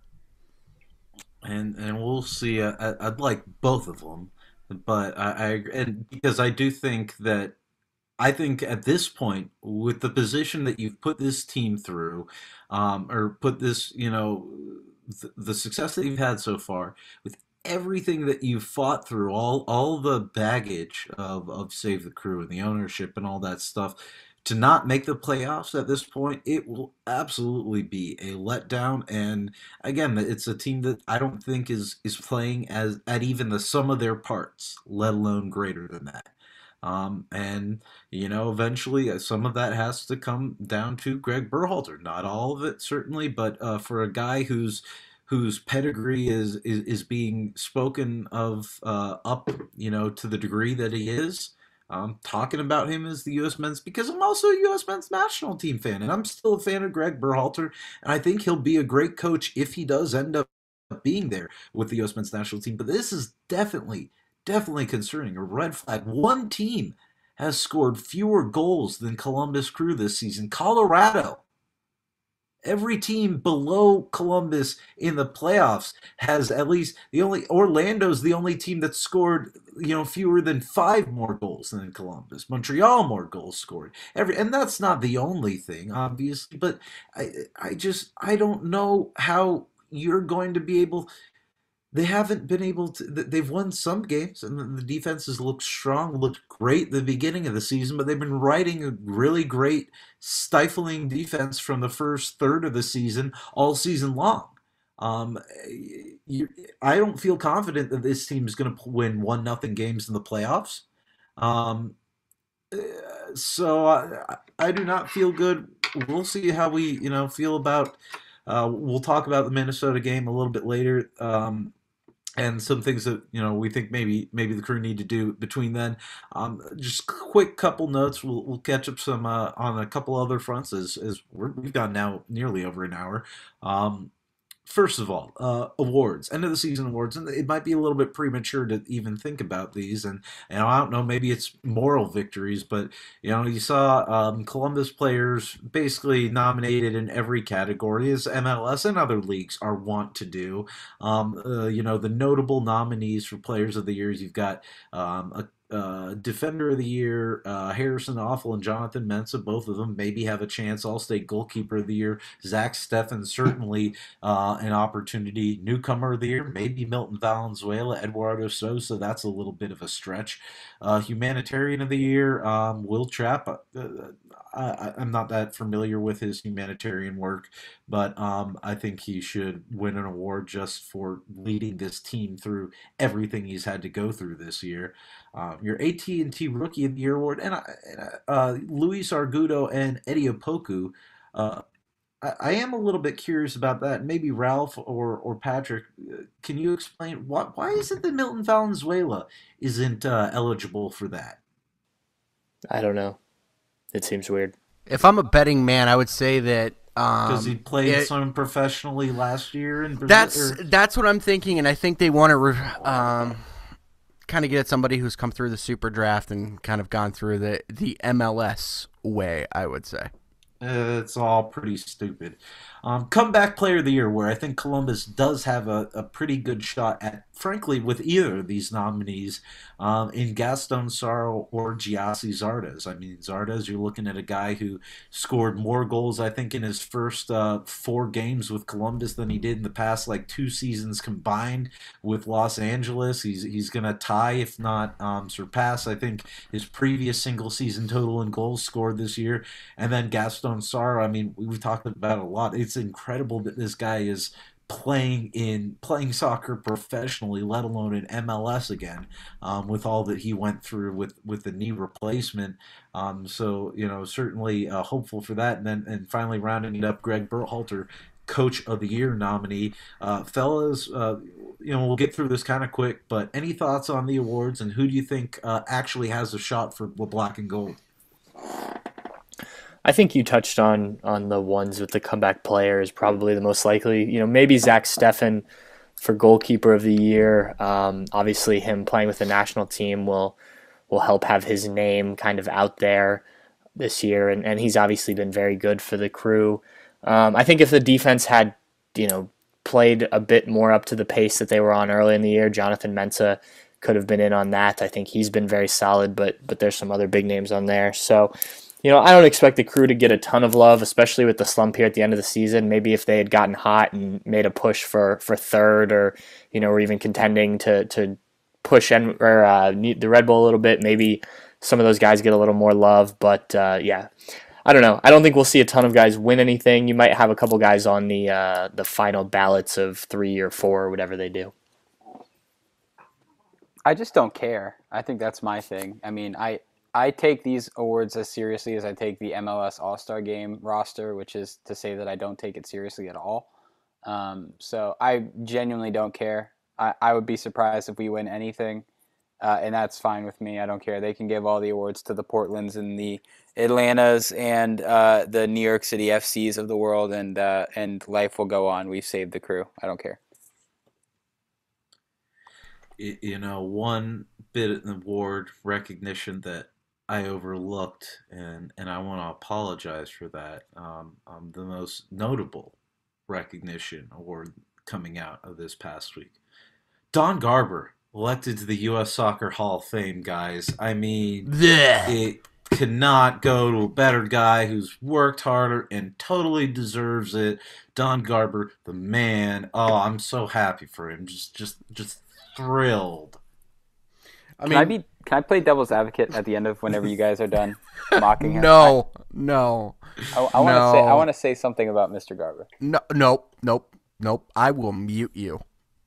And and we'll see. Uh, I'd like both of them, but I, I and because I do think that I think at this point, with the position that you've put this team through, um, or put this, you know, the, the success that you've had so far, with everything that you've fought through, all all the baggage of of Save the Crew and the ownership and all that stuff. To not make the playoffs at this point, it will absolutely be a letdown. And again, it's a team that I don't think is is playing as at even the sum of their parts, let alone greater than that. Um, and you know, eventually, uh, some of that has to come down to Greg Berhalter. Not all of it, certainly, but uh, for a guy who's whose pedigree is is, is being spoken of uh, up, you know, to the degree that he is. Um, talking about him as the U S men's because I'm also a U S men's national team fan, and I'm still a fan of Greg Berhalter, and I think he'll be a great coach if he does end up being there with the U S men's national team. But this is definitely, definitely concerning. A red flag. One team has scored fewer goals than Columbus Crew this season. Colorado. Every team below Columbus in the playoffs has at least the only Orlando's the only team that scored, you know, fewer than five more goals than Columbus. Montreal more goals scored. Every and that's not the only thing, obviously, but I I just I don't know how you're going to be able. They haven't been able to. They've won some games, and the defenses looked strong, looked great at the beginning of the season, but they've been riding a really great, stifling defense from the first third of the season all season long. Um, you, I don't feel confident that this team is going to win one nothing games in the playoffs. Um, so I, I do not feel good. We'll see how we, you know, feel about. Uh, we'll talk about the Minnesota game a little bit later. Um, And some things that you know we think maybe maybe the Crew need to do between then. Um, just quick couple notes. We'll we'll catch up some uh, on a couple other fronts as as we're, we've gone now nearly over an hour. Um, First of all, uh, awards, end of the season awards, and it might be a little bit premature to even think about these. And, and I don't know, maybe it's moral victories, but you know, you saw um, Columbus players basically nominated in every category, as M L S and other leagues are wont to do. Um, uh, you know, the notable nominees for Players of the Years, you've got um, a Uh, Defender of the Year, uh, Harrison Awful and Jonathan Mensah, both of them maybe have a chance. All-State Goalkeeper of the Year, Zach Steffen, certainly uh, an opportunity. Newcomer of the Year, maybe Milton Valenzuela, Eduardo Sosa, that's a little bit of a stretch. Uh, Humanitarian of the Year, um, Will Trapp. Uh, I, I'm not that familiar with his humanitarian work, but um, I think he should win an award just for leading this team through everything he's had to go through this year. Um, your A T and T Rookie of the Year award, and uh, Luis Argudo and Eddie Opoku. Uh, I, I am a little bit curious about that. Maybe Ralph or or Patrick, can you explain why why is it that Milton Valenzuela isn't uh, eligible for that? I don't know. It seems weird. If I'm a betting man, I would say that because um, he played it, some professionally last year in Brazil. That's or? that's what I'm thinking, and I think they want to. Um, kind of get at somebody who's come through the super draft and kind of gone through the, the M L S way, I would say. Uh, It's all pretty stupid. Um, comeback player of the year, where I think Columbus does have a, a pretty good shot at, frankly, with either of these nominees, um, in Gaston Sarro or Giassi Zardes. I mean, Zardes, you're looking at a guy who scored more goals, I think, in his first uh, four games with Columbus than he did in the past like two seasons combined with Los Angeles. He's he's gonna tie, if not um, surpass, I think, his previous single season total in goals scored this year. And then Gaston Sarro, I mean, we've talked about it a lot. It's incredible that this guy is playing in playing soccer professionally, let alone in M L S again, um, with all that he went through with, with the knee replacement. Um, so you know, certainly uh, hopeful for that. And then and finally rounding it up, Greg Berhalter, Coach of the Year nominee. Uh, fellas, uh, you know, we'll get through this kind of quick, but any thoughts on the awards and who do you think uh, actually has a shot for the black and gold? I think you touched on on the ones with the comeback player is probably the most likely. You know, maybe Zach Steffen for goalkeeper of the year. Um, obviously, him playing with the national team will will help have his name kind of out there this year, and, and he's obviously been very good for the Crew. Um, I think if the defense had, you know, played a bit more up to the pace that they were on early in the year, Jonathan Mensah could have been in on that. I think he's been very solid, but but there's some other big names on there. So, you know, I don't expect the Crew to get a ton of love, especially with the slump here at the end of the season. Maybe if they had gotten hot and made a push for, for third, or, you know, or even contending to to push and or uh, the Red Bull a little bit, maybe some of those guys get a little more love. But uh, yeah, I don't know. I don't think we'll see a ton of guys win anything. You might have a couple guys on the uh, the final ballots of three or four or whatever they do. I just don't care. I think that's my thing. I mean, I I take these awards as seriously as I take the M L S All-Star Game roster, which is to say that I don't take it seriously at all. Um, so I genuinely don't care. I, I would be surprised if we win anything, uh, and that's fine with me. I don't care. They can give all the awards to the Portlands and the Atlantas and uh, the New York City F Cs of the world, and uh, and life will go on. We've saved the Crew. I don't care. You know, one bit of award recognition that I overlooked, and, and I want to apologize for that. Um, um, the most notable recognition award coming out of this past week. Don Garber, elected to the U S Soccer Hall of Fame, guys. I mean, Blech. it cannot go to a better guy who's worked harder and totally deserves it. Don Garber, the man. Oh, I'm so happy for him. Just, just, just thrilled. I Can mean, I be? Can I play devil's advocate at the end of whenever you guys are done mocking him? no, no, I, I, I want to no. say I want to say something about Mister Garber. no, nope, nope, nope. I will mute you.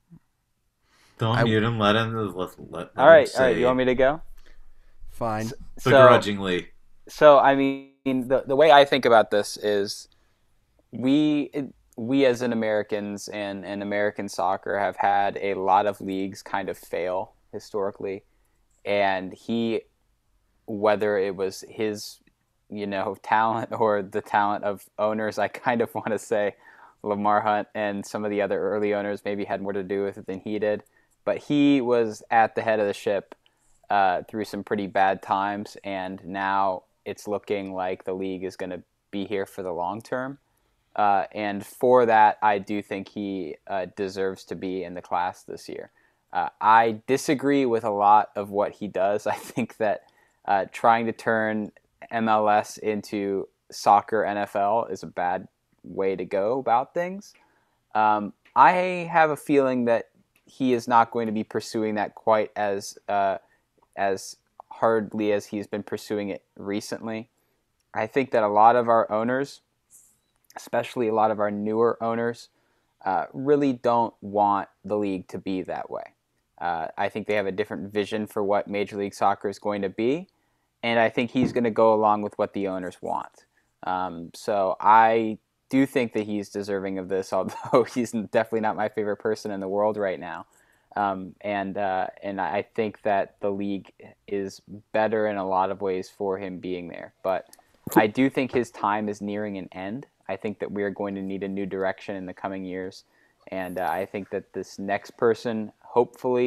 Don't I- mute him. Let him. Let, let, let All right, him say all right. You want me to go? Fine. So, begrudgingly. so I mean, the the way I think about this is, we we as an Americans and and American soccer have had a lot of leagues kind of fail historically, and he, whether it was his, you know, talent or the talent of owners, I kind of want to say Lamar Hunt and some of the other early owners maybe had more to do with it than he did, but he was at the head of the ship uh, through some pretty bad times, and now it's looking like the league is going to be here for the long term. Uh, and for that, I do think he uh, deserves to be in the class this year. Uh, I disagree with a lot of what he does. I think that uh, trying to turn M L S into soccer N F L is a bad way to go about things. Um, I have a feeling that he is not going to be pursuing that quite as uh, as hardly as he's been pursuing it recently. I think that a lot of our owners, especially a lot of our newer owners, uh, really don't want the league to be that way. Uh, I think they have a different vision for what Major League Soccer is going to be, and I think he's going to go along with what the owners want. Um, so I do think that he's deserving of this, although he's definitely not my favorite person in the world right now. Um, and uh, and I think that the league is better in a lot of ways for him being there. But I do think his time is nearing an end. I think that we are going to need a new direction in the coming years. And uh, I think that this next person, hopefully,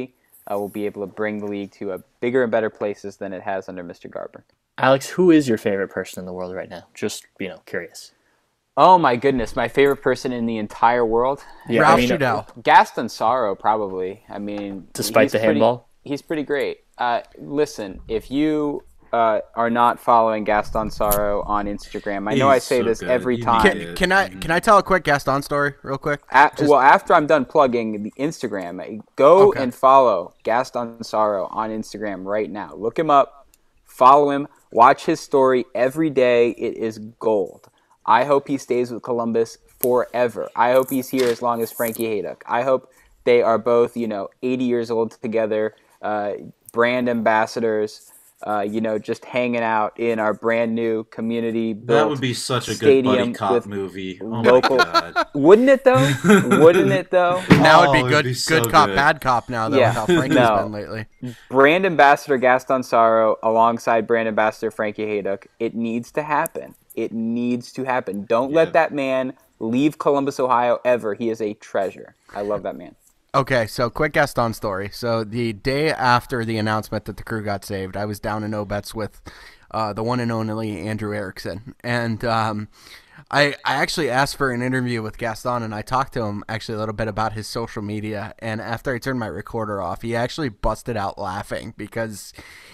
uh, will be able to bring the league to a bigger and better places than it has under Mister Garber. Alex, who is your favorite person in the world right now? Just, you know, curious. Oh my goodness, my favorite person in the entire world? Yeah, Ralph I mean, Shudell. Gaston Saro, probably. I mean, Despite he's the pretty- handball? He's pretty great. Uh, listen, if you uh, are not following Gaston Saro on Instagram, I know I He's say so this good. every You time. need Can, to- can I can I tell a quick Gaston story real quick? A- Just- well, after I'm done plugging the Instagram, go Okay. and follow Gaston Saro on Instagram right now. Look him up, follow him, watch his story every day. It is gold. I hope he stays with Columbus forever. I hope he's here as long as Frankie Hayduck. I hope they are both, you know, eighty years old together, uh, brand ambassadors. Uh, you know, just hanging out in our brand new community built That would be such a good buddy stadium cop with movie. Oh local- my god. Wouldn't it though? Wouldn't it though? Now it'd Oh, be it'd good be so good cop, good. bad cop now, though, Yeah. with how Frankie's No. been lately. Brand ambassador Gaston Saro alongside brand ambassador Frankie Hayduck. It needs to happen. It needs to happen. Don't Yeah. let that man leave Columbus, Ohio ever. He is a treasure. I love that man. Okay, so quick Gaston story. So the day after the announcement that the crew got saved, I was down in Obetz with uh, the one and only Andrew Erickson. And um, I, I actually asked for an interview with Gaston, and I talked to him actually a little bit about his social media. And after I turned my recorder off, he actually busted out laughing because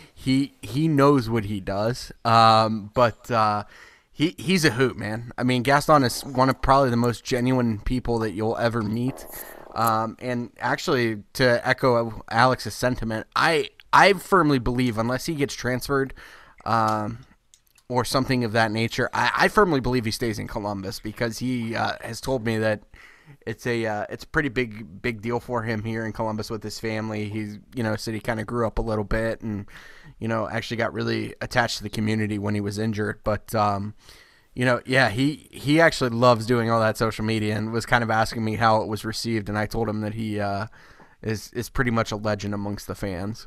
he he knows what he does. Um, but uh, he he's a hoot, man. I mean, Gaston is one of probably the most genuine people that you'll ever meet. Um, and actually, to echo Alex's sentiment, I I firmly believe unless he gets transferred, um, or something of that nature, I, I firmly believe he stays in Columbus because he uh, has told me that it's a uh, it's a pretty big big deal for him here in Columbus with his family. He's you know said he kind of grew up a little bit and you know actually got really attached to the community when he was injured, but. Um, You know, yeah, he, he actually loves doing all that social media and was kind of asking me how it was received, and I told him that he uh, is is pretty much a legend amongst the fans.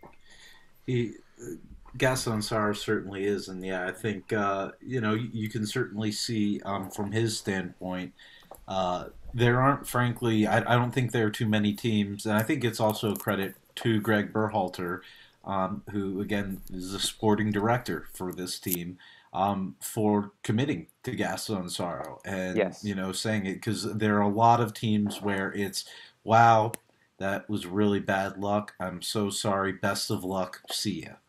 He, Gaston Saro certainly is, and yeah, I think uh, you know you, you can certainly see um, from his standpoint. Uh, there aren't, frankly, I, I don't think there are too many teams, and I think it's also a credit to Greg Berhalter, um, who again is the sporting director for this team. Um, for committing to Gaston Saro and Yes. you know saying it because there are a lot of teams where it's wow, that was really bad luck. I'm so sorry. Best of luck. See ya.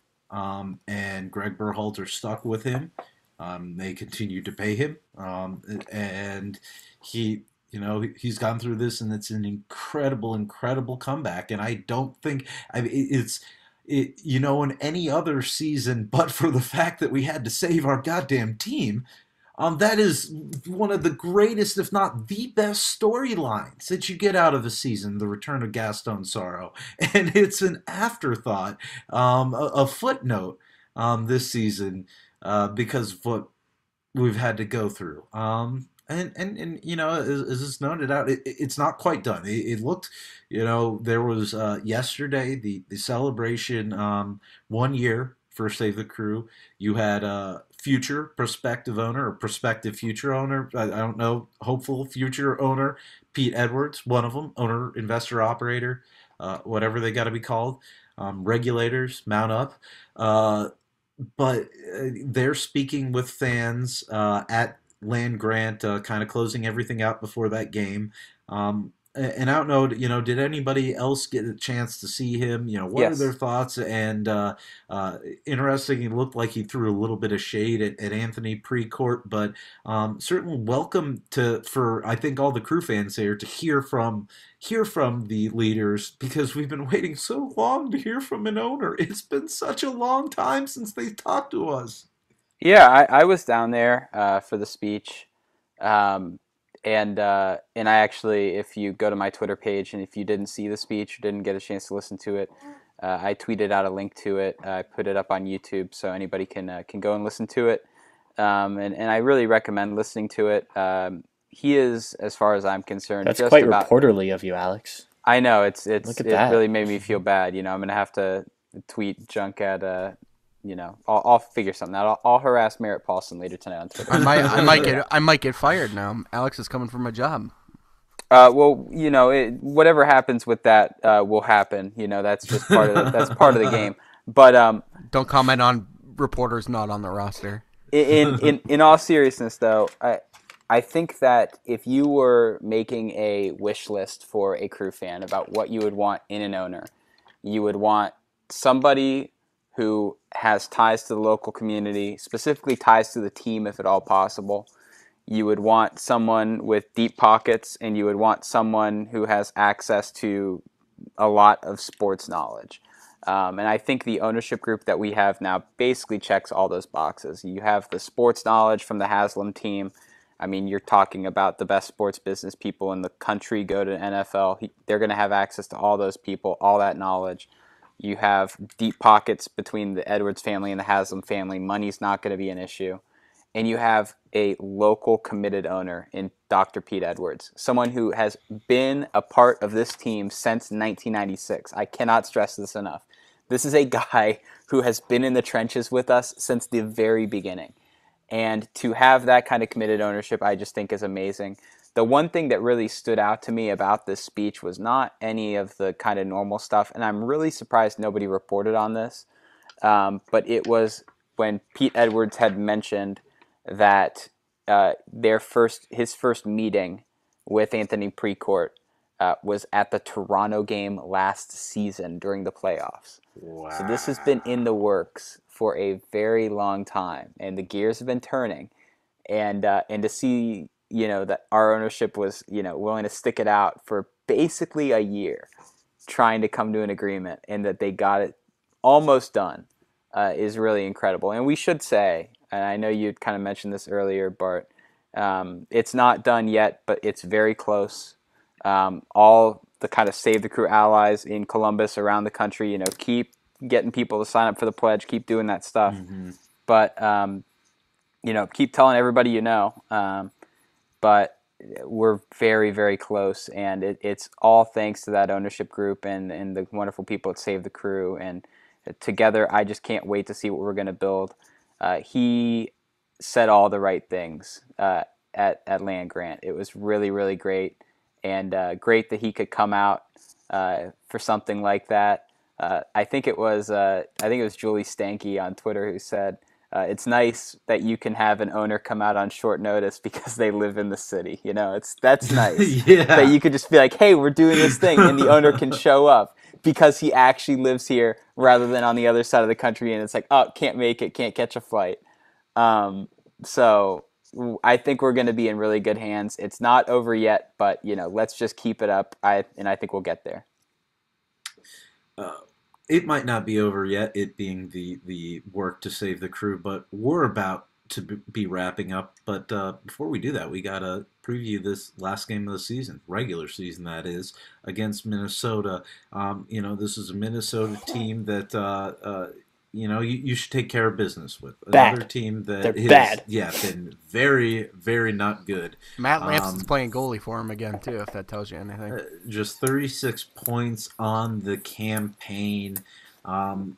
Um, and Greg Berhalter stuck with him. Um, they continued to pay him, um, and he, you know, he's gone through this, and it's an incredible, incredible comeback. And I don't think I mean, it's. It, you know, in any other season, but for the fact that we had to save our goddamn team, um, that is one of the greatest, if not the best storylines that you get out of a season, the return of Gaston Saro. And it's an afterthought, um, a, a footnote um, this season uh, because of what we've had to go through. Um, and, and, and, you know, as, as it's noted out, it, it's not quite done. It, it looked, you know, there was uh, yesterday the, the celebration, um, one year for Save the Crew. You had a future prospective owner or prospective future owner, I, I don't know, hopeful future owner, Pete Edwards, one of them, owner, investor, operator, uh, whatever they got to be called, um, regulators, mount up. Uh, but uh, they're speaking with fans uh, at Land Grant, uh, kind of closing everything out before that game. Um, and I don't know, you know, did anybody else get a chance to see him? You know, what Yes. are their thoughts? And uh, uh, interesting, it looked like he threw a little bit of shade at, at Anthony Precourt, but um, certainly welcome to for I think all the Crew fans here to hear from hear from the leaders because we've been waiting so long to hear from an owner. It's been such a long time since they talked to us. Yeah, I, I was down there uh, for the speech, um, and uh, and I actually, if you go to my Twitter page and if you didn't see the speech or didn't get a chance to listen to it, uh, I tweeted out a link to it. I put it up on YouTube so anybody can uh, can go and listen to it, um, and and I really recommend listening to it. Um, he is, as far as I'm concerned, That's just quite about. reporterly of you, Alex. I know it's it's Look at it that. really made me feel bad. You know, I'm gonna have to tweet junk at uh, you know, I'll, I'll figure something out. I'll, I'll harass Merritt Paulson later tonight on Twitter. I might I might get I might get fired now. Alex is coming for my job. Uh, well, you know, it, whatever happens with that uh, will happen. You know, that's just part of the, that's part of the game. But um, Don't comment on reporters not on the roster. in in in all seriousness, though, I I think that if you were making a wish list for a Crew fan about what you would want in an owner, you would want somebody who has ties to the local community, specifically ties to the team if at all possible. You would want someone with deep pockets, and you would want someone who has access to a lot of sports knowledge. Um, and I think the ownership group that we have now basically checks all those boxes. You have the sports knowledge from the Haslam team. I mean, you're talking about the best sports business people in the country go to N F L. He, they're going to have access to all those people, all that knowledge. You have deep pockets between the Edwards family and the Haslam family. Money's not going to be an issue. And you have a local committed owner in Doctor Pete Edwards, someone who has been a part of this team since nineteen ninety-six. I cannot stress this enough. This is a guy who has been in the trenches with us since the very beginning. And to have that kind of committed ownership, I just think is amazing. The one thing that really stood out to me about this speech was not any of the kind of normal stuff, and I'm really surprised nobody reported on this, um, but it was when Pete Edwards had mentioned that uh, their first, his first meeting with Anthony Precourt uh, was at the Toronto game last season during the playoffs. Wow. So this has been in the works for a very long time, and the gears have been turning. And uh, and to see, you know, that our ownership was, you know, willing to stick it out for basically a year, trying to come to an agreement, and that they got it almost done, uh, is really incredible. And we should say, and I know you kind of mentioned this earlier, Bart, um, it's not done yet, but it's very close. Um, all the kind of Save the Crew allies in Columbus, around the country, you know, keep getting people to sign up for the pledge, keep doing that stuff. Mm-hmm. But, um, you know, keep telling everybody you know. Um, but we're very, very close, and it, it's all thanks to that ownership group and, and the wonderful people at Save the Crew. And together, I just can't wait to see what we're going to build. Uh, he said all the right things uh, at, at Land Grant. It was really, really great, and uh, great that he could come out uh, for something like that. Uh, I think it was uh, I think it was Julie Stanky on Twitter who said, uh, it's nice that you can have an owner come out on short notice because they live in the city. You know, it's that's nice. Yeah. That you could just be like, hey, we're doing this thing, and the owner can show up because he actually lives here rather than on the other side of the country, and it's like, oh, can't make it, can't catch a flight. Um, so I think we're going to be in really good hands. It's not over yet, but, you know, let's just keep it up, I and I think we'll get there. Uh, it might not be over yet, it being the, the work to Save the Crew, but we're about to be wrapping up. But uh, before we do that, we got to preview this last game of the season, regular season that is, against Minnesota. Um, you know, this is a Minnesota team that, uh, uh, you know, you, you should take care of business with. Bad. Another team that They're is, bad. yeah, been very, very not good. Matt Lampson's Um, playing goalie for him again, too, if that tells you anything. Uh, just thirty-six points on the campaign. Um,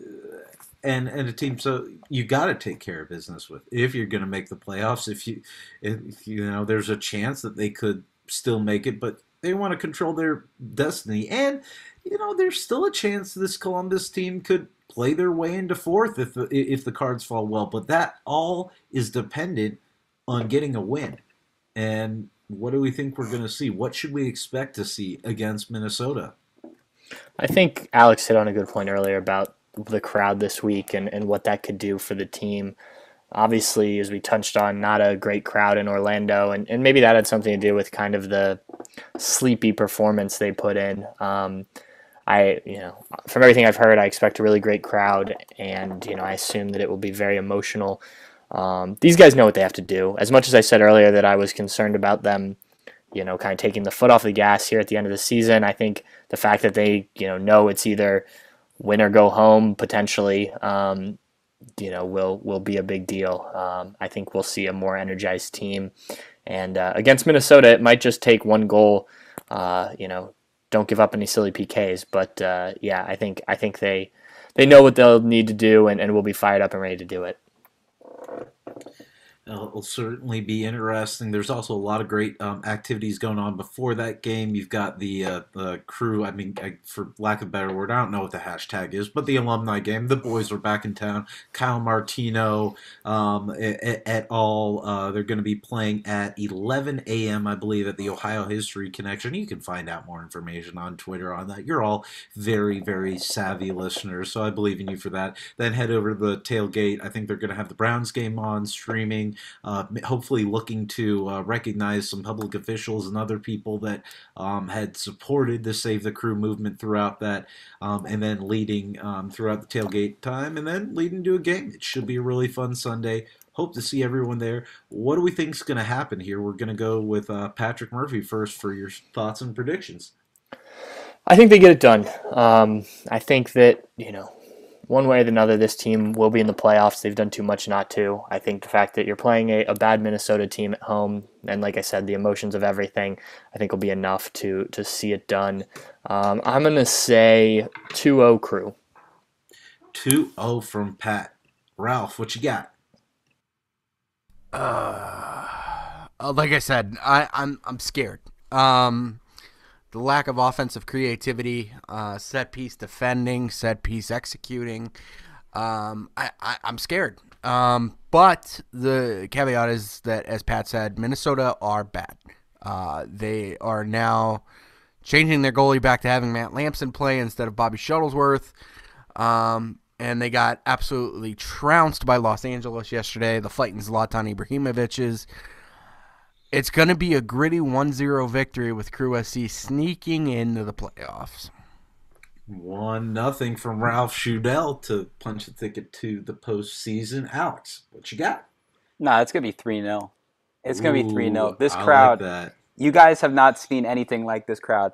and and a team, so you got to take care of business with if you're going to make the playoffs. If you, if you know, there's a chance that they could still make it, but they want to control their destiny. And you know, there's still a chance this Columbus team could play their way into fourth if the, if the cards fall well. But that all is dependent on getting a win. And what do we think we're going to see? What should we expect to see against Minnesota? I think Alex hit on a good point earlier about the crowd this week and, and what that could do for the team. Obviously, as we touched on, not a great crowd in Orlando, and, and maybe that had something to do with kind of the sleepy performance they put in. Um, I, you know, from everything I've heard, I expect a really great crowd, and, you know, I assume that it will be very emotional. Um, these guys know what they have to do. As much as I said earlier that I was concerned about them, you know, kind of taking the foot off the gas here at the end of the season, I think the fact that they, you know, know it's either win or go home potentially, um, you know, will will be a big deal. Um, I think we'll see a more energized team. And uh, against Minnesota, it might just take one goal. Uh, you know, don't give up any silly P Ks. But uh, yeah, I think I think they they know what they'll need to do, and, and will be fired up and ready to do it. It'll certainly be interesting. There's also a lot of great um, activities going on before that game. You've got the uh, the crew. I mean, I, for lack of a better word, I don't know what the hashtag is, but the alumni game. The boys are back in town. Kyle Martino um, et, et al. Uh, they're going to be playing at eleven a.m. I believe at the Ohio History Connection. You can find out more information on Twitter on that. You're all very very savvy listeners, so I believe in you for that. Then head over to the tailgate. I think they're going to have the Browns game on streaming. Uh, hopefully looking to uh, recognize some public officials and other people that um, had supported the Save the Crew movement throughout that, um, and then leading um, throughout the tailgate time, and then leading to a game. It should be a really fun Sunday. Hope to see everyone there. What do we think is going to happen here? We're going to go with uh, Patrick Murphy first for your thoughts and predictions. I think they get it done. Um, I think that, you know, one way or another, this team will be in the playoffs. They've done too much not to. I think the fact that you're playing a, a bad Minnesota team at home, and like I said, the emotions of everything, I think will be enough to to see it done. Um, I'm going to say two oh Crew. two oh from Pat. Ralph, what you got? Uh, uh, like I said, I, I'm I'm scared. Um, the lack of offensive creativity, uh, set piece defending, set piece executing. Um, I, I I'm scared. Um, but the caveat is that, as Pat said, Minnesota are bad. Uh, they are now changing their goalie back to having Matt Lampson play instead of Bobby Shuttlesworth. Um, and they got absolutely trounced by Los Angeles yesterday. The fighting Zlatan Ibrahimovic's. It's going to be a gritty one zero victory with Crew S C sneaking into the playoffs. One nothing from Ralph Schudel to punch a ticket to the postseason. Alex, what you got? Nah, it's gonna be three nil. It's gonna be three nil. This I crowd, like that. you guys have not seen anything like this crowd.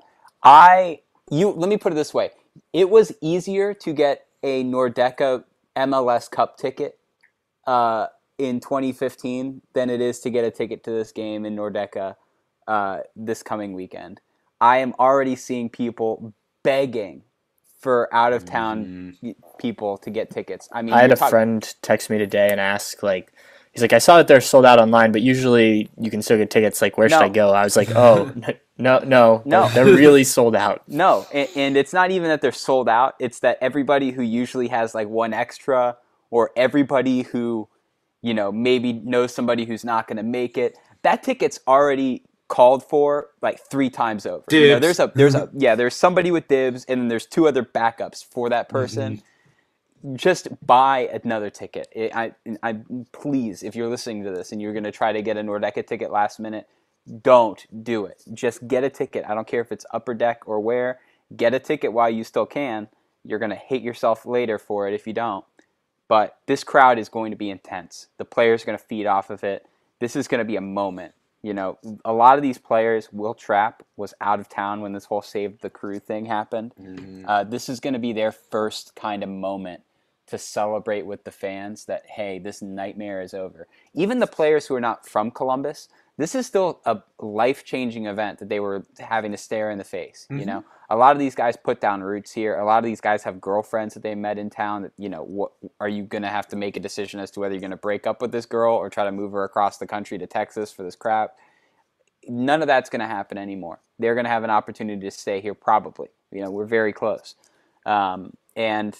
I you let me put it this way: it was easier to get a Nordecke M L S Cup ticket uh, in twenty fifteen than it is to get a ticket to this game in Nordecke uh, this coming weekend. I am already seeing people begging for out-of-town mm. people to get tickets. I mean, I had a talk- friend text me today and ask, like, he's like, I saw that they're sold out online, but usually you can still get tickets. Like, where should no. I go? I was like, oh, no, no, no, they're really sold out. No, and, and it's not even that they're sold out. It's that everybody who usually has like one extra, or everybody who, you know, maybe knows somebody who's not going to make it, that ticket's already called for like three times over. Dibs. You know, there's a there's a yeah, there's somebody with dibs, and then there's two other backups for that person. Mm-hmm. Just buy another ticket. It, I I please, if you're listening to this and you're going to try to get a Nordecke ticket last minute, don't do it. Just get a ticket. I don't care if it's upper deck or where. Get a ticket while you still can. You're going to hate yourself later for it if you don't. But this crowd is going to be intense. The players are going to feed off of it. This is going to be a moment. You know, a lot of these players, Will Trapp was out of town when this whole Save the Crew thing happened. Mm-hmm. Uh, this is going to be their first kind of moment to celebrate with the fans that, hey, this nightmare is over. Even the players who are not from Columbus, this is still a life-changing event that they were having to stare in the face. Mm-hmm. You know, a lot of these guys put down roots here. A lot of these guys have girlfriends that they met in town. That, you know, what are you going to have to make a decision as to whether you're going to break up with this girl or try to move her across the country to Texas for this crap? None of that's going to happen anymore. They're going to have an opportunity to stay here probably. You know, we're very close. Um, and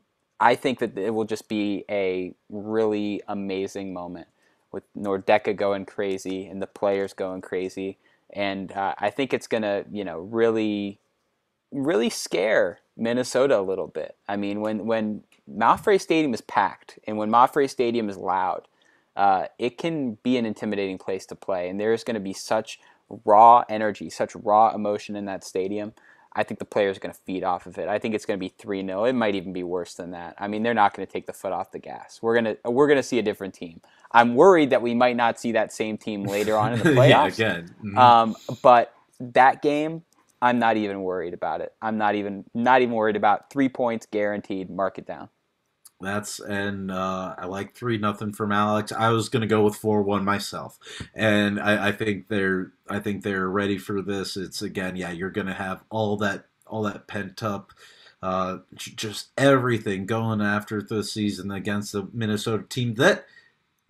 I think that it will just be a really amazing moment with Nordecke going crazy and the players going crazy. And uh, I think it's going to, you know, really, really scare Minnesota a little bit. I mean, when, when Malfray Stadium is packed and when Malfray Stadium is loud, uh, it can be an intimidating place to play. And there's going to be such raw energy, such raw emotion in that stadium. I think the players are going to feed off of it. I think it's going to be three nil. It might even be worse than that. I mean, they're not going to take the foot off the gas. We're going to we're going to see a different team. I'm worried that we might not see that same team later on in the playoffs. yeah, again. Mm-hmm. Um, but that game, I'm not even worried about it. I'm not even not even worried about three points guaranteed. Mark it down. That's and uh, I like three nothing from Alex. I was gonna go with four one myself, and I, I think they're I think they're ready for this. It's again, yeah, you're gonna have all that all that pent up, uh, just everything going after the season against the Minnesota team that,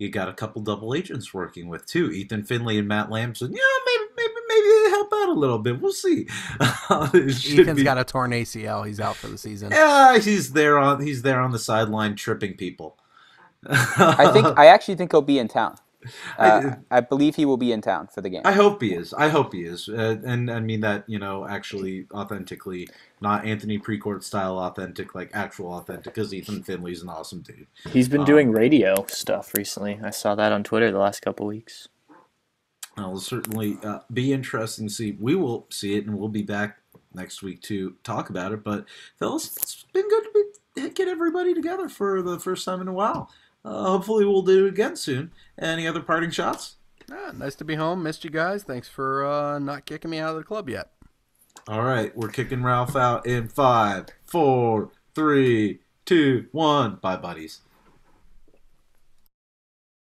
you got a couple double agents working with too, Ethan Finley and Matt Lamson. You know, maybe maybe maybe they help out a little bit. We'll see. Ethan's be... got a torn A C L. He's out for the season. Yeah, he's there on he's there on the sideline tripping people. I think I actually think he'll be in town. Uh, I, I believe he will be in town for the game. I hope he is. I hope he is. Uh, and I mean that, you know, actually authentically, not Anthony Precourt style authentic, like actual authentic, because Ethan Finley's an awesome dude. He's been um, doing radio stuff recently. I saw that on Twitter the last couple weeks. It'll certainly uh, be interesting to see. We will see it, and we'll be back next week to talk about it. But, fellas, it's been good to be, get everybody together for the first time in a while. Uh, hopefully we'll do it again soon. Any other parting shots? Ah, nice to be home. Missed you guys. Thanks for uh, not kicking me out of the club yet. All right. We're kicking Ralph out in five, four, three, two, one. Bye, buddies.